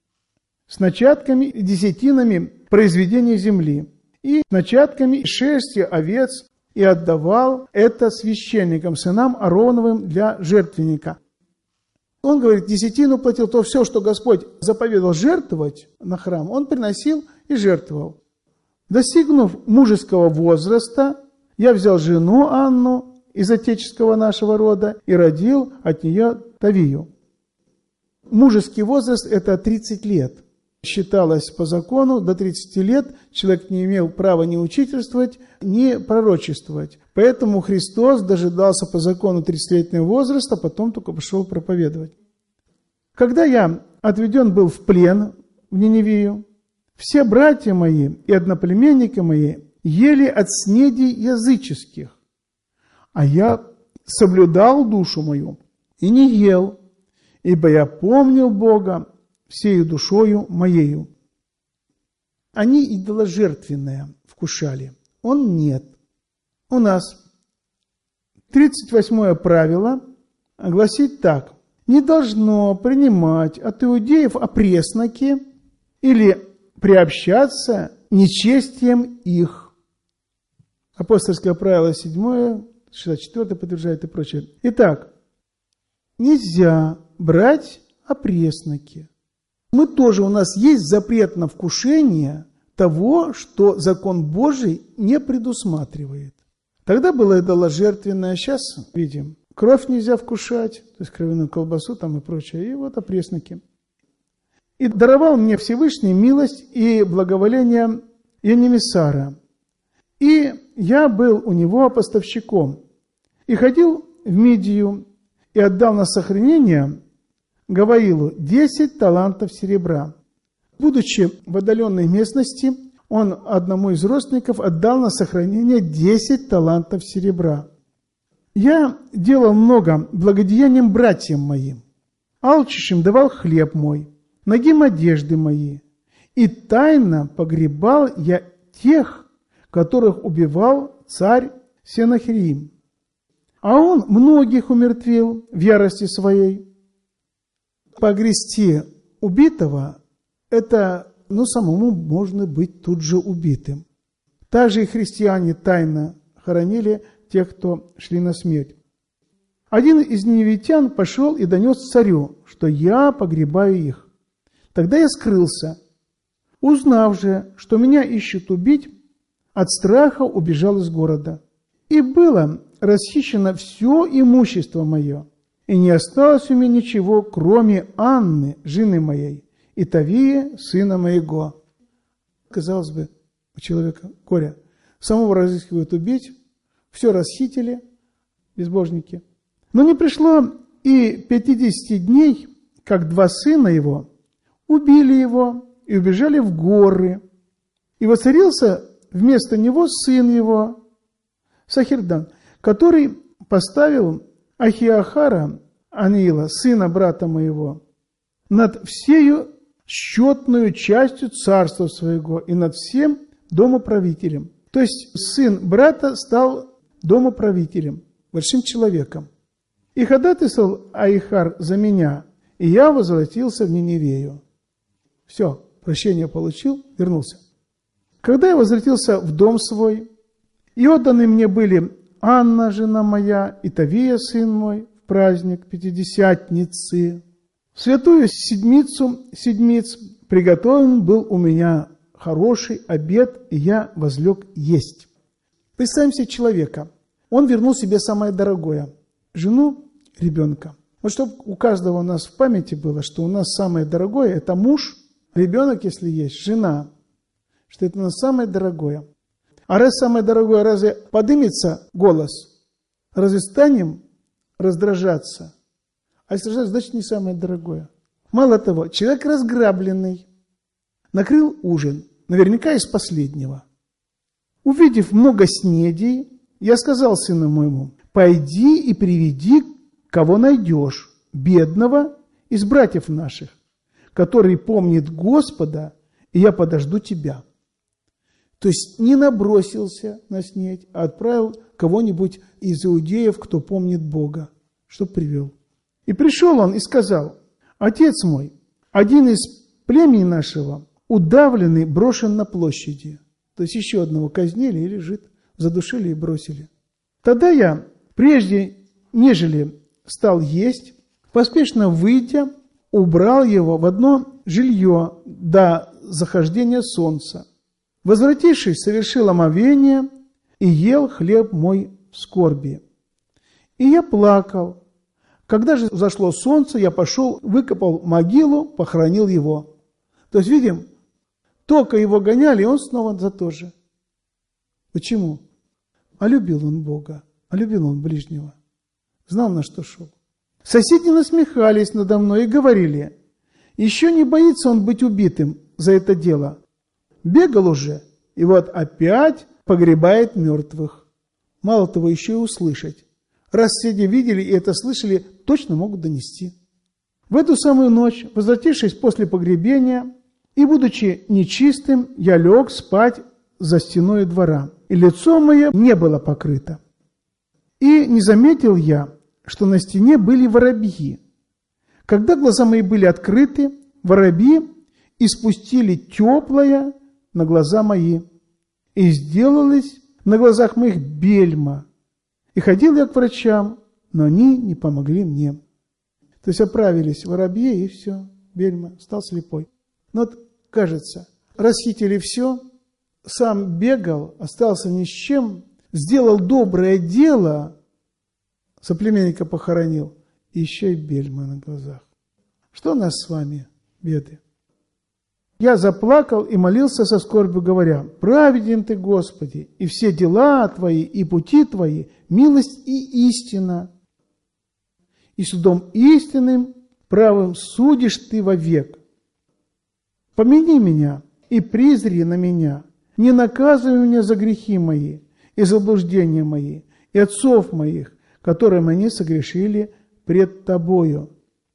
с начатками и десятинами произведения земли, и с начатками шерсти овец, и отдавал это священникам, сынам Аароновым для жертвенника». Он говорит, десятину платил, то все, что Господь заповедал жертвовать на храм, он приносил и жертвовал. «Достигнув мужеского возраста, я взял жену Анну из отеческого нашего рода и родил от нее Тавию». Мужеский возраст – это 30 лет. Считалось по закону, до 30 лет человек не имел права ни учительствовать, ни пророчествовать. Поэтому Христос дожидался по закону 30-летнего возраста, потом только пошел проповедовать. «Когда я отведен был в плен в Ниневию, все братья мои и одноплеменники мои ели от снедей языческих, а я соблюдал душу мою и не ел, ибо я помнил Бога всею душою моею». Они идоложертвенное вкушали, он нет. У нас 38-е правило гласит так: не должно принимать от иудеев опресноки или приобщаться нечестием их. Апостольское правило 7, 64 подтверждает и прочее. Итак, нельзя брать опресноки. У нас есть запрет на вкушение того, что закон Божий не предусматривает. Тогда было идоложертвенное, сейчас видим, кровь нельзя вкушать, то есть кровяную колбасу там и прочее, и вот опресноки. «И даровал мне Всевышний милость и благоволение Енемисара, и я был у него поставщиком, и ходил в Мидию, и отдал на сохранение Гаваилу 10 талантов серебра. Будучи в отдаленной местности, он одному из родственников отдал на сохранение 10 талантов серебра. Я делал много благодеянием братьям моим, алчущим давал хлеб мой, нагим одежды мои, и тайно погребал я тех, которых убивал царь Сенахерим. А он многих умертвил в ярости своей. Погрести убитого – это, самому можно быть тут же убитым. Также и христиане тайно хоронили тех, кто шли на смерть. Один из ниневитян пошел и донес царю, что я погребаю их. Тогда я скрылся. Узнав же, что меня ищут убить, от страха убежал из города. И было расхищено все имущество мое, и не осталось у меня ничего, кроме Анны, жены моей, и Тавии, сына моего. Казалось бы, у человека горе. Самого разыскивают убить, все расхитили, безбожники. Но не пришло и 50 дней, как 2 сына его убили его и убежали в горы. И воцарился вместо него сын его, Сахирдан, который поставил Ахиахара, Аниила, сына брата моего, над всею счетную частью царства своего и над всем домоправителем. То есть сын брата стал домоправителем, большим человеком. И ходатайствовал Ахиахар за меня, и я возвратился в Ниневею. Все, прощение получил, вернулся. Когда я возвратился в дом свой, и отданы мне были Анна, жена моя, и Тавия, сын мой, в праздник Пятидесятницы, в святую седмиц приготовлен был у меня хороший обед, и я возлег есть. Представим себе человека. Он вернул себе самое дорогое – жену, ребенка. Вот чтобы у каждого у нас в памяти было, что у нас самое дорогое – это муж, ребенок, если есть, жена, что это у нас самое дорогое. А раз самое дорогое, разве поднимется голос? Разве станем раздражаться? А если раздражаться, значит не самое дорогое. Мало того, человек разграбленный, накрыл ужин, наверняка из последнего. Увидев много снедей, я сказал сыну моему: пойди и приведи, кого найдешь, бедного из братьев наших, который помнит Господа, и я подожду тебя. То есть не набросился на снедь, а отправил кого-нибудь из иудеев, кто помнит Бога, чтоб привел. И пришел он и сказал: отец мой, один из племени нашего удавленный, брошен на площади. То есть еще одного казнили и лежит, задушили и бросили. Тогда я, прежде нежели стал есть, поспешно выйдя, убрал его в одно жилье до захождения солнца. Возвратившись, совершил омовение и ел хлеб мой в скорби. И я плакал. Когда же зашло солнце, я пошел, выкопал могилу, похоронил его. То есть, видим, только его гоняли, и он снова за то же. Почему? А любил он Бога, а любил он ближнего. Знал, на что шел. Соседи насмехались надо мной и говорили: еще не боится он быть убитым за это дело. Бегал уже, и вот опять погребает мертвых. Мало того, еще и услышать. Раз соседи видели и это слышали, точно могут донести. В эту самую ночь, возвратившись после погребения, и будучи нечистым, я лег спать за стеной двора, и лицо мое не было покрыто. И не заметил я, что на стене были воробьи. Когда глаза мои были открыты, воробьи испустили теплое на глаза мои, и сделалось на глазах моих бельма. И ходил я к врачам, но они не помогли мне. То есть оправились воробьи, и все, бельма, стал слепой. Но вот, кажется, расхитили все, сам бегал, остался ни с чем, сделал доброе дело, соплеменника похоронил, и еще и бельма на глазах. Что у нас с вами, беды? Я заплакал и молился со скорбью, говоря: праведен ты, Господи, и все дела твои, и пути твои, милость и истина. И судом истинным, правым судишь ты вовек. Помяни меня и призри на меня, не наказывай меня за грехи мои и заблуждения мои, и отцов моих, которым они согрешили пред Тобою».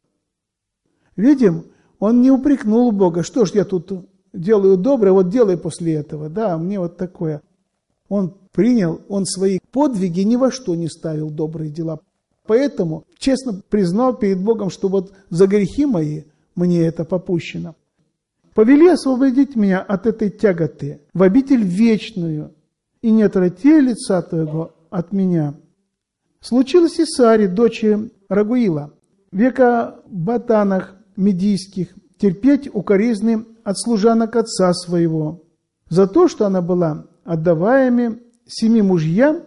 Видим, он не упрекнул Бога, что ж я тут делаю доброе, вот делай после этого, да, мне вот такое. Он принял, он свои подвиги ни во что не ставил, добрые дела. Поэтому честно признал перед Богом, что вот за грехи мои мне это попущено. «Повели освободить меня от этой тяготы в обитель вечную, и не отврати лица Твоего от меня». Случилось и Саре, дочери Рагуила, века ботанах медийских, терпеть укоризны от служанок отца своего, за то, что она была отдаваемым 7 мужьям,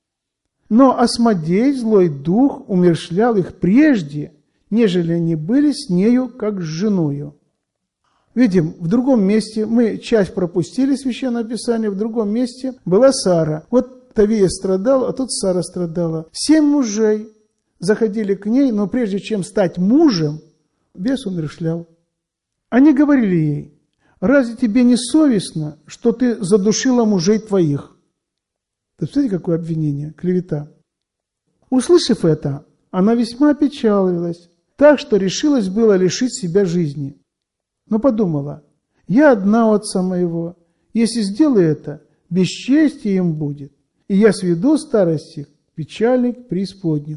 но Асмодей, злой дух, умерщвлял их прежде, нежели они были с нею, как с женою. Видим, в другом месте, мы часть пропустили Священное Писание, в другом месте была Сара. Вот Тавия страдала, а тут Сара страдала. 7 мужей заходили к ней, но прежде чем стать мужем, бес умерщвлял. Они говорили ей: «Разве тебе не совестно, что ты задушила мужей твоих?» Представляете, какое обвинение, клевета. Услышав это, она весьма опечалилась, так что решилась было лишить себя жизни. Но подумала: «Я одна у отца моего, если сделаю это, бесчестие им будет, и я сведу старость их, печальник преисподнюю».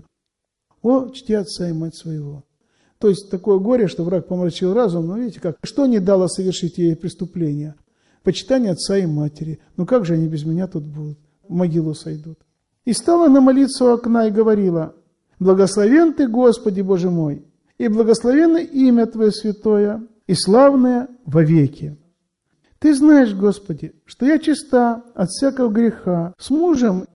О, чти отца и мать своего. То есть такое горе, что враг помрачил разум, но видите как, что не дало совершить ей преступление? Почитание отца и матери. Ну как же они без меня тут будут? В могилу сойдут. И стала она молиться у окна и говорила: «Благословен Ты, Господи Боже мой, и благословенно имя Твое святое, и славное вовеки. Ты знаешь, Господи, что я чиста от всякого греха, с мужем,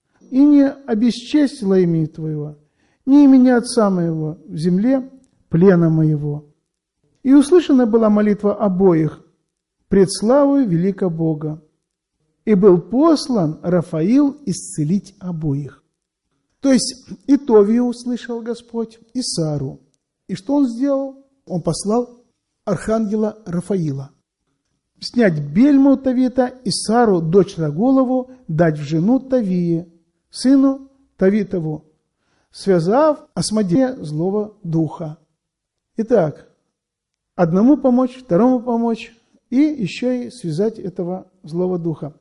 и не обесчестила имя Твоего, ни имени отца моего в земле плена моего». И услышана была молитва обоих пред славою великого Бога. И был послан Рафаил исцелить обоих. То есть и Товию услышал Господь, и Сару. И что он сделал? Он послал архангела Рафаила снять бельму Тавита и Сару, дочь Рагулову, дать в жену Тавии, сыну Тавитову, связав Асмодея злого духа. Итак, одному помочь, второму помочь, и еще и связать этого злого духа.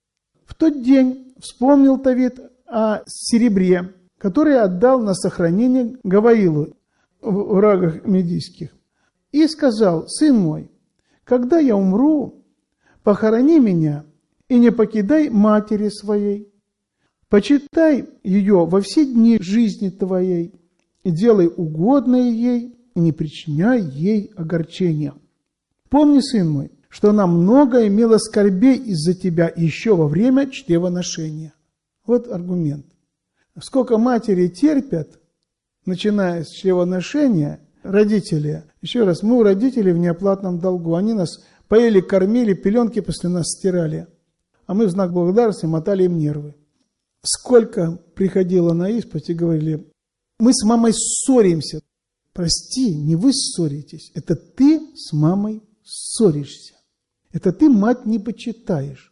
В тот день вспомнил Тавит о серебре, которое отдал на сохранение Гаваилу в рагах медийских, и сказал: «Сын мой, когда я умру, похорони меня и не покидай матери своей. Почитай ее во все дни жизни твоей и делай угодное ей и не причиняй ей огорчения. Помни, сын мой, что она много имела скорбей из-за тебя еще во время чревоношения». Вот аргумент. Сколько матери терпят, начиная с чревоношения, родители. Еще раз, мы у родителей в неоплатном долгу. Они нас поели, кормили, пеленки после нас стирали. А мы в знак благодарности мотали им нервы. Сколько приходило на исповедь и говорили: «Мы с мамой ссоримся». Прости, не вы ссоритесь, это ты с мамой ссоришься. Это ты мать не почитаешь.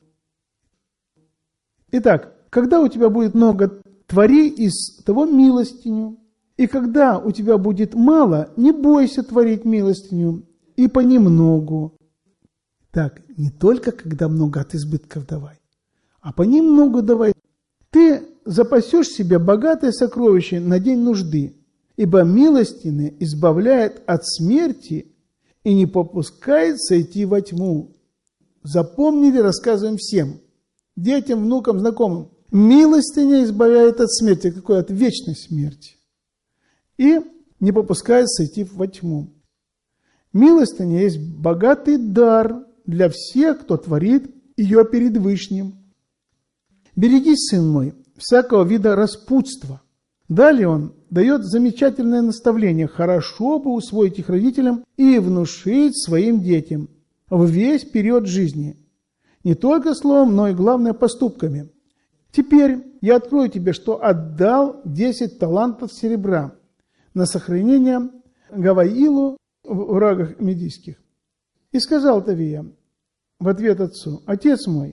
Итак, когда у тебя будет много, твори из того милостиню. И когда у тебя будет мало, не бойся творить милостиню, и понемногу. Так, не только когда много от избытков давай, а понемногу давай. Ты запасешь себе богатое сокровище на день нужды, ибо милостины избавляет от смерти и не попускает сойти во тьму. Запомнили, рассказываем всем, детям, внукам, знакомым. Милостиня избавляет от смерти, какой? От вечной смерти. И не попускает сойти во тьму. Милостиня есть богатый дар для всех, кто творит ее перед Вышним. «Берегись, сын мой, всякого вида распутства». Далее он дает замечательное наставление: хорошо бы усвоить их родителям и внушить своим детям в весь период жизни. Не только словом, но и, главное, поступками. «Теперь я открою тебе, что отдал 10 талантов серебра на сохранение Гаваилу в рагах медийских». И сказал Тавия в ответ отцу: «Отец мой,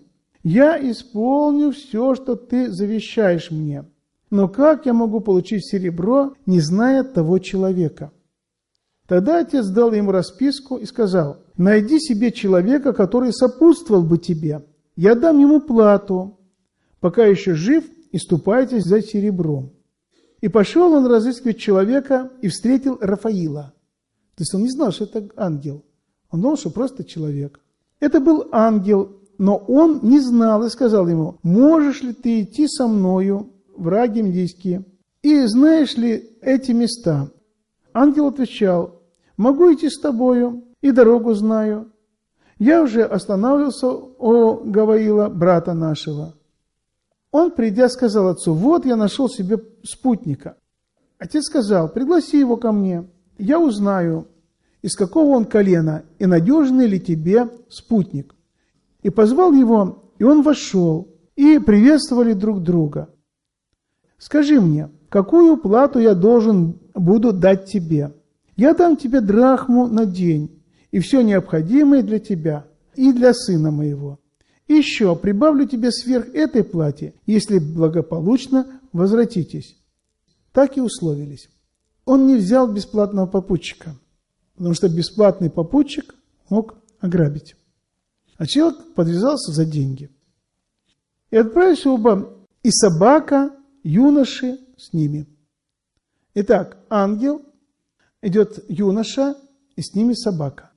я исполню все, что ты завещаешь мне. Но как я могу получить серебро, не зная того человека? Тогда отец дал ему расписку и сказал: найди себе человека, который сопутствовал бы тебе. Я дам ему плату, пока еще жив, и ступайте за серебром. И пошел он разыскивать человека и встретил Рафаила. То есть он не знал, что это ангел. Он думал, что просто человек. Это был ангел, но он не знал и сказал ему: можешь ли ты идти со мною в Раги Мдийские? И знаешь ли эти места? Ангел отвечал: могу идти с тобою, и дорогу знаю. Я уже останавливался у Гаваила, брата нашего. Он, придя, сказал отцу: вот я нашел себе спутника. Отец сказал: пригласи его ко мне, я узнаю, из какого он колена, и надежный ли тебе спутник. И позвал его, и он вошел, и приветствовали друг друга. Скажи мне, какую плату я должен буду дать тебе? Я дам тебе драхму на день, и все необходимое для тебя, и для сына моего. И еще прибавлю тебе сверх этой платы, если благополучно возвратитесь. Так и условились. Он не взял бесплатного попутчика, потому что бесплатный попутчик мог ограбить. А человек подвязался за деньги. И отправились оба, и собака, юноши с ними. Итак, ангел, идет юноша, и с ними собака.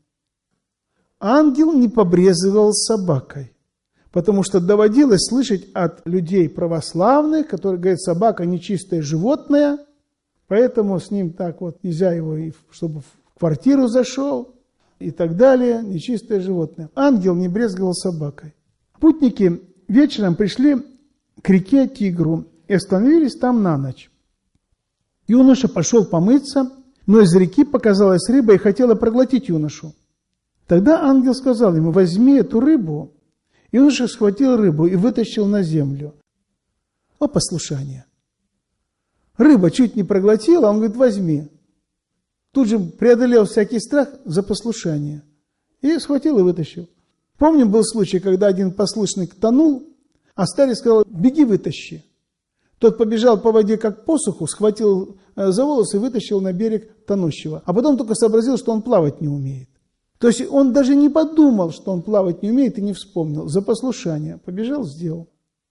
Ангел не побрезговал собакой, потому что доводилось слышать от людей православных, которые говорят: собака нечистое животное, поэтому с ним так вот нельзя его, чтобы в квартиру зашел и так далее, нечистое животное. Ангел не брезговал собакой. Путники вечером пришли к реке Тигру и остановились там на ночь. Юноша пошел помыться, но из реки показалась рыба и хотела проглотить юношу. Тогда ангел сказал ему: возьми эту рыбу. Юноша схватил рыбу и вытащил на землю. О, послушание! Рыба чуть не проглотила, он говорит: возьми. Тут же преодолел всякий страх за послушание. И схватил и вытащил. Помним, был случай, когда один послушник тонул, а старец сказал: беги, вытащи. Тот побежал по воде как по суху, схватил за волосы и вытащил на берег тонущего. А потом только сообразил, что он плавать не умеет. То есть он даже не подумал, что он плавать не умеет, и не вспомнил. За послушание побежал, сделал.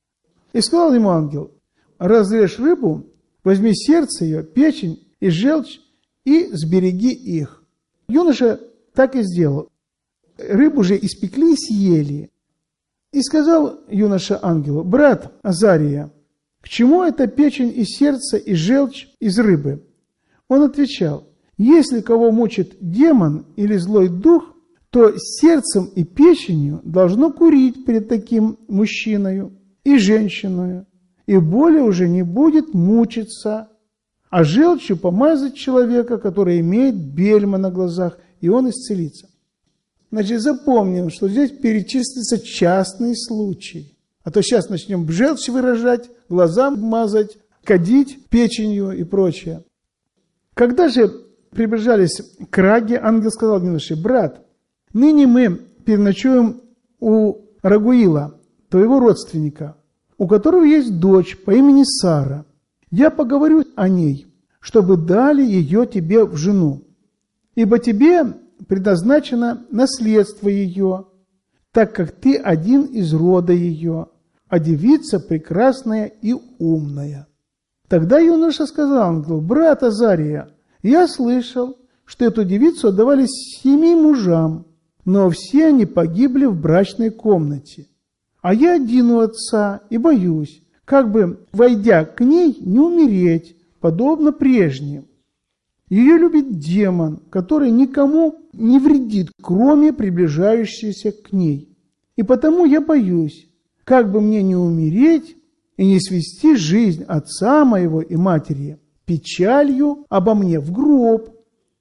И сказал ему ангел: разрежь рыбу, возьми сердце ее, печень и желчь, и сбереги их. Юноша так и сделал. Рыбу же испекли и съели. И сказал юноша ангелу: брат Азария, к чему это печень и сердце и желчь из рыбы? Он отвечал: если кого мучит демон или злой дух, то сердцем и печенью должно курить перед таким мужчиной и женщиной, и более уже не будет мучиться, а желчью помазать человека, который имеет бельма на глазах, и он исцелится. Значит, запомним, что здесь перечислится частный случай. А то сейчас начнем желчь выражать, глаза мазать, кадить печенью и прочее. Когда же приближались к Раге, ангел сказал юноше: брат, ныне мы переночуем у Рагуила, твоего родственника, у которого есть дочь по имени Сара. Я поговорю о ней, чтобы дали ее тебе в жену. Ибо тебе предназначено наследство ее, так как ты один из рода ее, а девица прекрасная и умная. Тогда юноша сказал ангелу: брат Азария, я слышал, что эту девицу отдавали 7 мужам, но все они погибли в брачной комнате. А я один у отца и боюсь, как бы, войдя к ней, не умереть, подобно прежним. Ее любит демон, который никому не вредит, кроме приближающейся к ней. И потому я боюсь, как бы мне не умереть и не свести жизнь отца моего и матери печалью обо мне в гроб.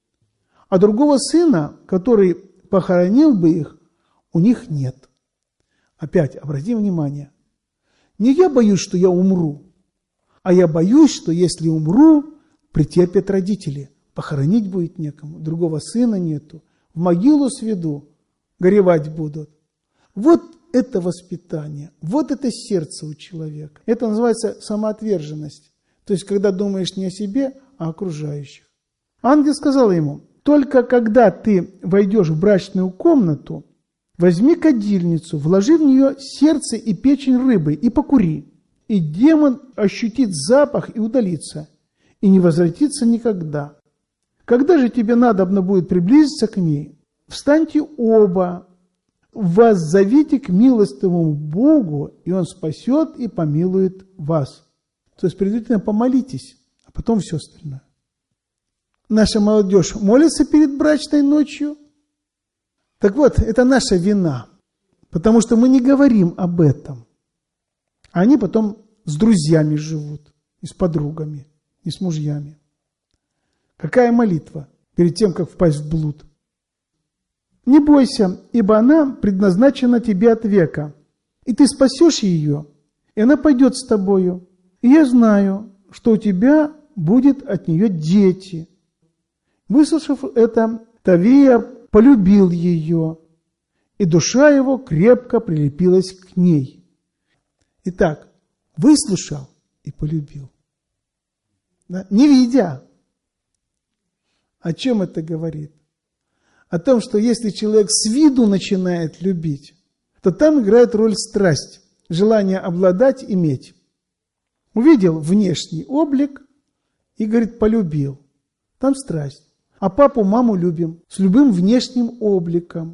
А другого сына, который похоронил бы их, у них нет. Опять обратим внимание. Не я боюсь, что я умру, а я боюсь, что если умру, претерпят родители. Похоронить будет некому, другого сына нету. В могилу сведу, горевать будут. Вот это воспитание, вот это сердце у человека. Это называется самоотверженность. То есть, когда думаешь не о себе, а о окружающих. Ангел сказал ему: только когда ты войдешь в брачную комнату, возьми кадильницу, вложи в нее сердце и печень рыбы и покури. И демон ощутит запах и удалится, и не возвратится никогда. Когда же тебе надобно будет приблизиться к ней, встаньте оба, воззовите к милостивому Богу, и Он спасет и помилует вас. То есть предварительно помолитесь, а потом все остальное. Наша молодежь молится перед брачной ночью. Так вот, это наша вина, потому что мы не говорим об этом. Они потом с друзьями живут, и с подругами, и с мужьями. Какая молитва перед тем, как впасть в блуд? Не бойся, ибо она предназначена тебе от века, и ты спасешь ее, и она пойдет с тобою. И я знаю, что у тебя будет от нее дети. Выслушав это, Тавия полюбил ее, и душа его крепко прилепилась к ней. Итак, выслушал и полюбил. Да? Не видя. О чем это говорит? О том, что если человек с виду начинает любить, то там играет роль страсть, желание обладать, иметь. Увидел внешний облик и, говорит, полюбил. Там страсть. А папу, маму любим с любым внешним обликом.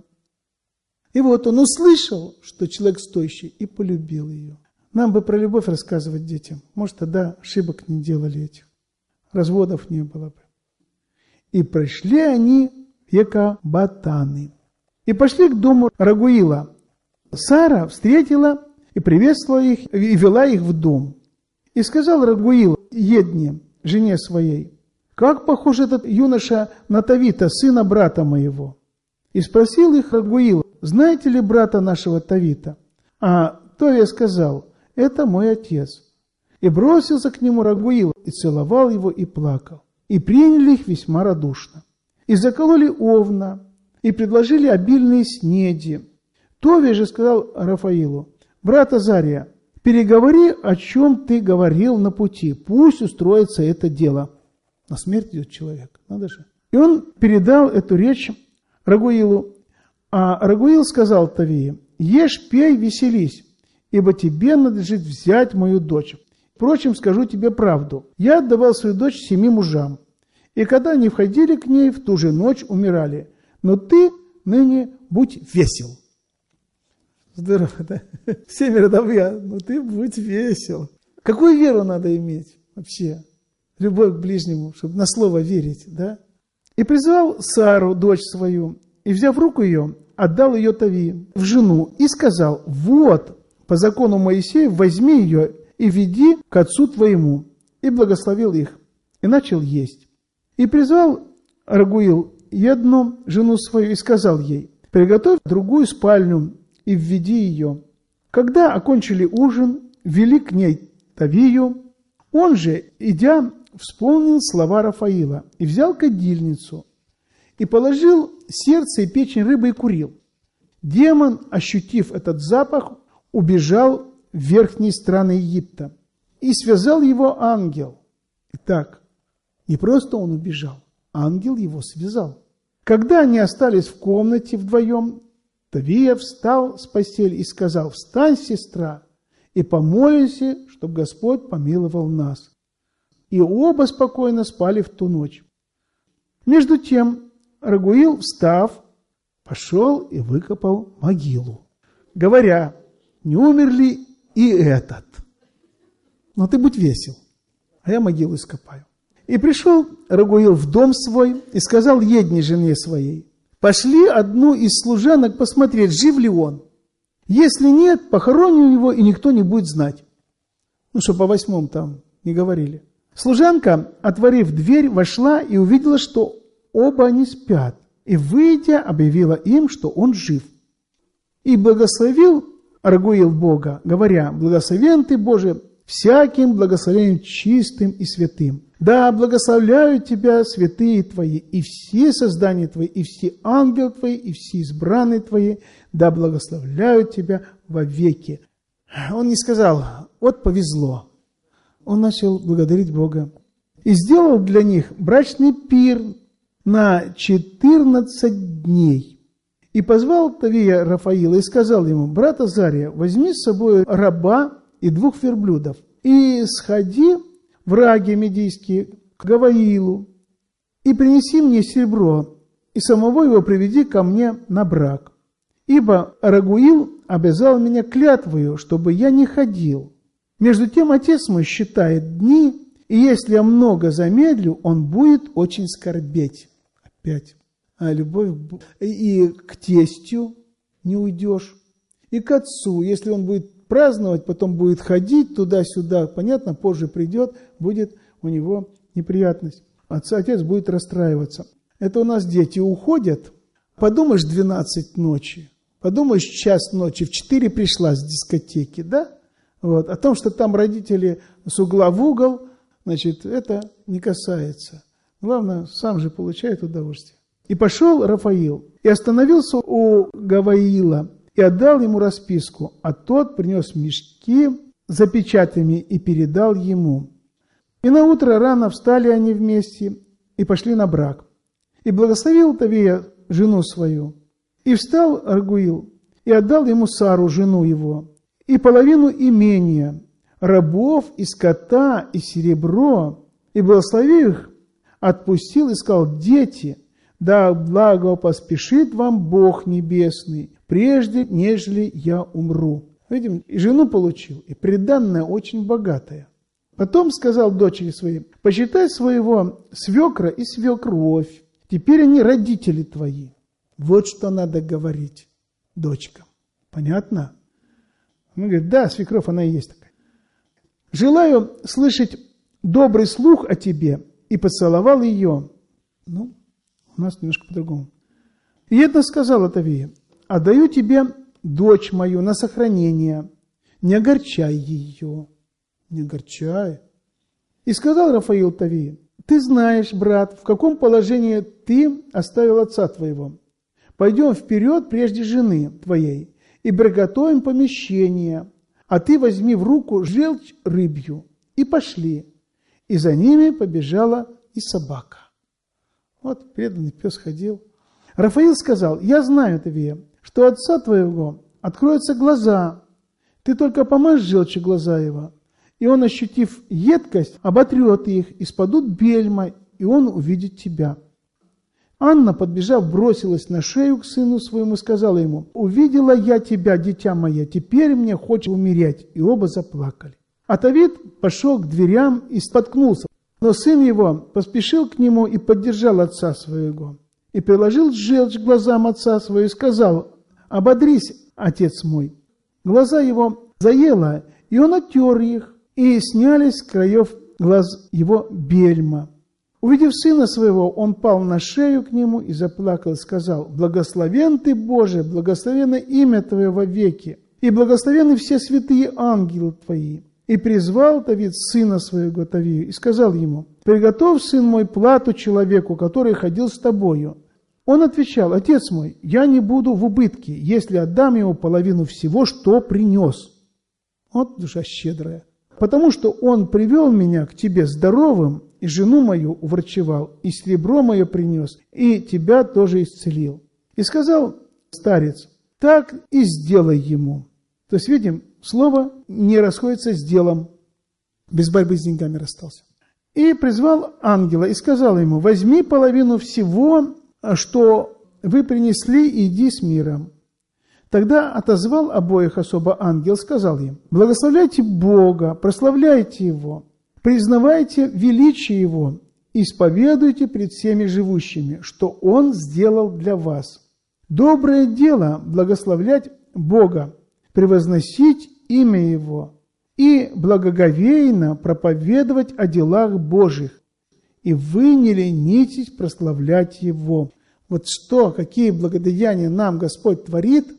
И вот он услышал, что человек стоящий, и полюбил ее. Нам бы про любовь рассказывать детям. Может, тогда ошибок не делали этих. Разводов не было бы. И пришли они в Екабатаны. И пошли к дому Рагуила. Сара встретила и приветствовала их, и вела их в дом. И сказал Рагуил Едне, жене своей: как похож этот юноша на Тавита, сына брата моего? И спросил их Рагуил: знаете ли брата нашего Тавита? А Товия сказал: это мой отец. И бросился к нему Рагуил, и целовал его, и плакал. И приняли их весьма радушно. И закололи овна, и предложили обильные снеди. Товия же сказал Рафаилу: брат Азария, переговори, о чем ты говорил на пути, пусть устроится это дело. На смерть идет человек, надо же. И он передал эту речь Рагуилу. А Рагуил сказал Тавии: ешь, пей, веселись, ибо тебе надлежит взять мою дочь. Впрочем, скажу тебе правду. Я отдавал свою дочь 7 мужам, и когда они входили к ней, в ту же ночь умирали. Но ты ныне будь весел. Здорово, да? 7 давья, но ты будь весел. Какую веру надо иметь вообще? Любовь к ближнему, чтобы на слово верить, да? И призвал Сару, дочь свою, и, взяв руку ее, отдал ее Тавии в жену, и сказал: вот, по закону Моисея, возьми ее и веди к отцу твоему. И благословил их, и начал есть. И призвал Рагуил Едну, жену свою, и сказал ей: приготовь другую спальню и введи ее. Когда окончили ужин, вели к ней Тавию. Он же, идя, вспомнил слова Рафаила, и взял кадильницу, и положил сердце и печень рыбы и курил. Демон, ощутив этот запах, убежал в верхние страны Египта, и связал его ангел. Итак, не просто он убежал, ангел его связал. Когда они остались в комнате вдвоем, Тавия встал с постели и сказал: встань, сестра, и помолимся, чтобы Господь помиловал нас. И оба спокойно спали в ту ночь. Между тем Рагуил, встав, пошел и выкопал могилу, говоря: не умер ли и этот? Но ты будь весел, а я могилу ископаю. И пришел Рагуил в дом свой и сказал Едне, жене своей: пошли одну из служанок посмотреть, жив ли он. Если нет, похороним его, и никто не будет знать. Ну, что по 8 там не говорили. Служанка, отворив дверь, вошла и увидела, что оба они спят. И, выйдя, объявила им, что он жив. И благословил Рагуил Бога, говоря: благословен ты, Боже, всяким благословением чистым и святым. Да благословляют тебя святые твои, и все создания твои, и все ангелы твои, и все избранные твои, да благословляют тебя вовеки». Он не сказал: «Вот повезло». Он начал благодарить Бога. «И сделал для них брачный пир на 14 дней. И позвал Тавия Рафаила и сказал ему: брат Азария, возьми с собой раба и 2 верблюдов, и сходи в Раге Медийский к Гаваилу, и принеси мне серебро, и самого его приведи ко мне на брак. Ибо Рагуил обязал меня клятвою, чтобы я не ходил. Между тем отец мой считает дни, и если я много замедлю, он будет очень скорбеть». Опять. А любовь и к тестю не уйдешь, и к отцу. Если он будет праздновать, потом будет ходить туда-сюда, понятно, позже придет, будет у него неприятность. Отец будет расстраиваться. Это у нас дети уходят. Подумаешь, 12 ночи, подумаешь, час ночи, в 4 пришла с дискотеки, да? Вот. О том, что там родители с угла в угол, значит, это не касается. Главное, сам же получает удовольствие. «И пошел Рафаил, и остановился у Гаваила, и отдал ему расписку, а тот принес мешки за печатями и передал ему. И наутро рано встали они вместе и пошли на брак. И благословил Тавия жену свою. И встал Рагуил, и отдал ему Сару, жену его, и половину имения, рабов, и скота, и серебро, и, благословив их, отпустил и сказал: дети, да благо поспешит вам Бог Небесный, прежде, нежели я умру». Видим, и жену получил, и приданное очень богатое. Потом сказал дочери своей: посчитай своего свекра и свекровь, теперь они родители твои. Вот что надо говорить дочкам. Понятно? Он говорит: да, свекровь, она и есть такая. «Желаю слышать добрый слух о тебе», и поцеловал ее. Ну, у нас немножко по-другому. И это сказала Тавия: отдаю тебе дочь мою на сохранение, не огорчай ее. Не огорчай. И сказал Рафаил Тавии: ты знаешь, брат, в каком положении ты оставил отца твоего. Пойдем вперед прежде жены твоей и приготовим помещение, а ты возьми в руку желчь рыбью и пошли. И за ними побежала и собака. Вот преданный пес ходил. Рафаил сказал: я знаю, Тавия, что отца твоего откроются глаза. Ты только помажь желчью глаза его, и он, ощутив едкость, оботрет их, и спадут бельма, и он увидит тебя. Анна, подбежав, бросилась на шею к сыну своему и сказала ему: увидела я тебя, дитя мое, теперь мне хочется умереть. И оба заплакали. А Давид пошел к дверям и споткнулся. Но сын его поспешил к нему и поддержал отца своего. И приложил желчь к глазам отца своего и сказал: ободрись, отец мой. Глаза его заело, и он оттер их, и снялись с краев глаз его бельма. Увидев сына своего, он пал на шею к нему и заплакал, и сказал: благословен ты, Боже, благословенно имя Твое вовеки, и благословенны все святые ангелы Твои. И призвал Давид сына своего Тавию и сказал ему: приготовь, сын мой, плату человеку, который ходил с тобою. Он отвечал: отец мой, я не буду в убытке, если отдам ему половину всего, что принес. Вот душа щедрая. Потому что он привел меня к тебе здоровым, и жену мою уврачевал, и серебро мое принес, и тебя тоже исцелил. И сказал старец: так и сделай ему. То есть, видим, слово не расходится с делом. Без борьбы с деньгами расстался. И призвал ангела и сказал ему: возьми половину всего, что вы принесли, и иди с миром. Тогда отозвал обоих особо ангел, сказал им: благословляйте Бога, прославляйте Его, признавайте величие Его, исповедуйте пред всеми живущими, что Он сделал для вас. Доброе дело благословлять Бога, превозносить имя Его и благоговейно проповедовать о делах Божьих. И вы не ленитесь прославлять Его. Вот что, какие благодеяния нам Господь творит,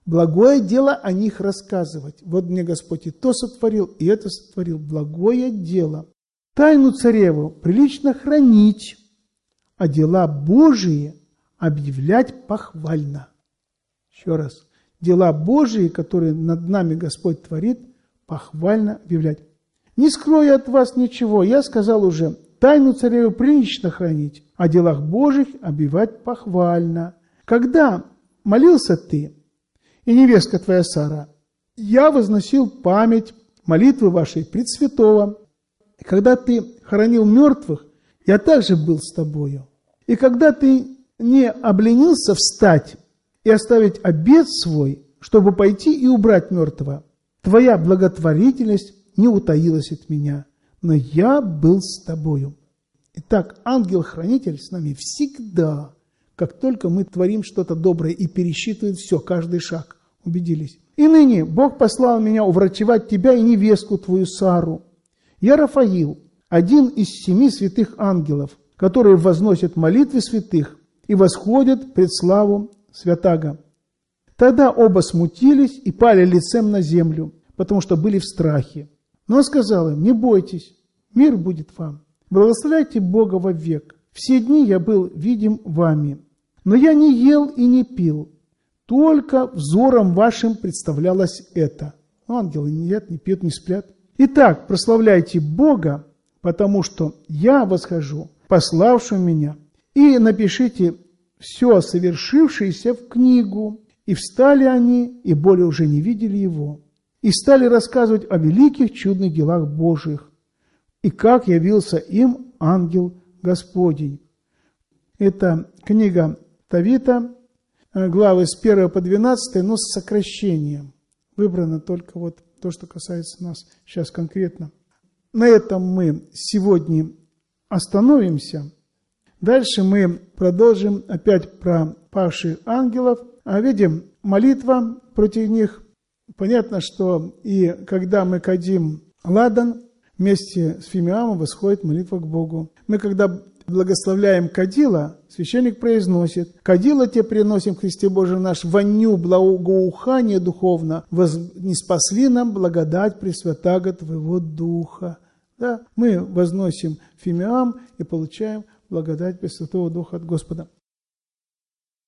благое дело о них рассказывать. Вот мне Господь и то сотворил, и это сотворил. Благое дело. Тайну цареву прилично хранить, а дела Божии объявлять похвально. Еще раз. Дела Божии, которые над нами Господь творит, похвально объявлять. Не скрою от вас ничего, я сказал уже, тайну цареву прилично хранить, о делах Божьих объявать похвально. Когда молился ты, и невестка твоя Сара, я возносил память молитвы вашей пред святого. И когда ты хоронил мертвых, я также был с тобою. И когда ты не обленился встать и оставить обет свой, чтобы пойти и убрать мертвого, твоя благотворительность не утаилась от меня, но я был с тобою. Итак, ангел-хранитель с нами всегда, как только мы творим что-то доброе и пересчитывает все, каждый шаг. Убедились. И ныне Бог послал меня уврачевать тебя и невестку твою Сару. Я Рафаил, один из 7 святых ангелов, которые возносят молитвы святых и восходят пред славу святаго. Тогда оба смутились и пали лицем на землю, потому что были в страхе. Но он сказал им: не бойтесь, мир будет вам. Благословляйте Бога вовек. Все дни я был видим вами, но я не ел и не пил. Только взором вашим представлялось это. Ангелы не едят, не пьют, не сплят. Итак, прославляйте Бога, потому что я восхожу, пославшему меня. И напишите все совершившееся в книгу. И встали они, и более уже не видели его. И стали рассказывать о великих чудных делах Божьих, и как явился им ангел Господень. Это книга Тавита, главы с 1 по 12, но с сокращением. Выбрано только вот то, что касается нас сейчас конкретно. На этом мы сегодня остановимся. Дальше мы продолжим опять про павших ангелов. Видим, молитва против них. Понятно, что и когда мы кадим ладан, вместе с фимиамом восходит молитва к Богу. Мы когда благословляем кадила, священник произносит: «Кадила тебе приносим, Христе Боже наш, воню благоухание духовно, не спасли нам благодать Пресвятаго Твоего Духа». Да? Мы возносим фимиам и получаем благодать Пресвятого Духа от Господа.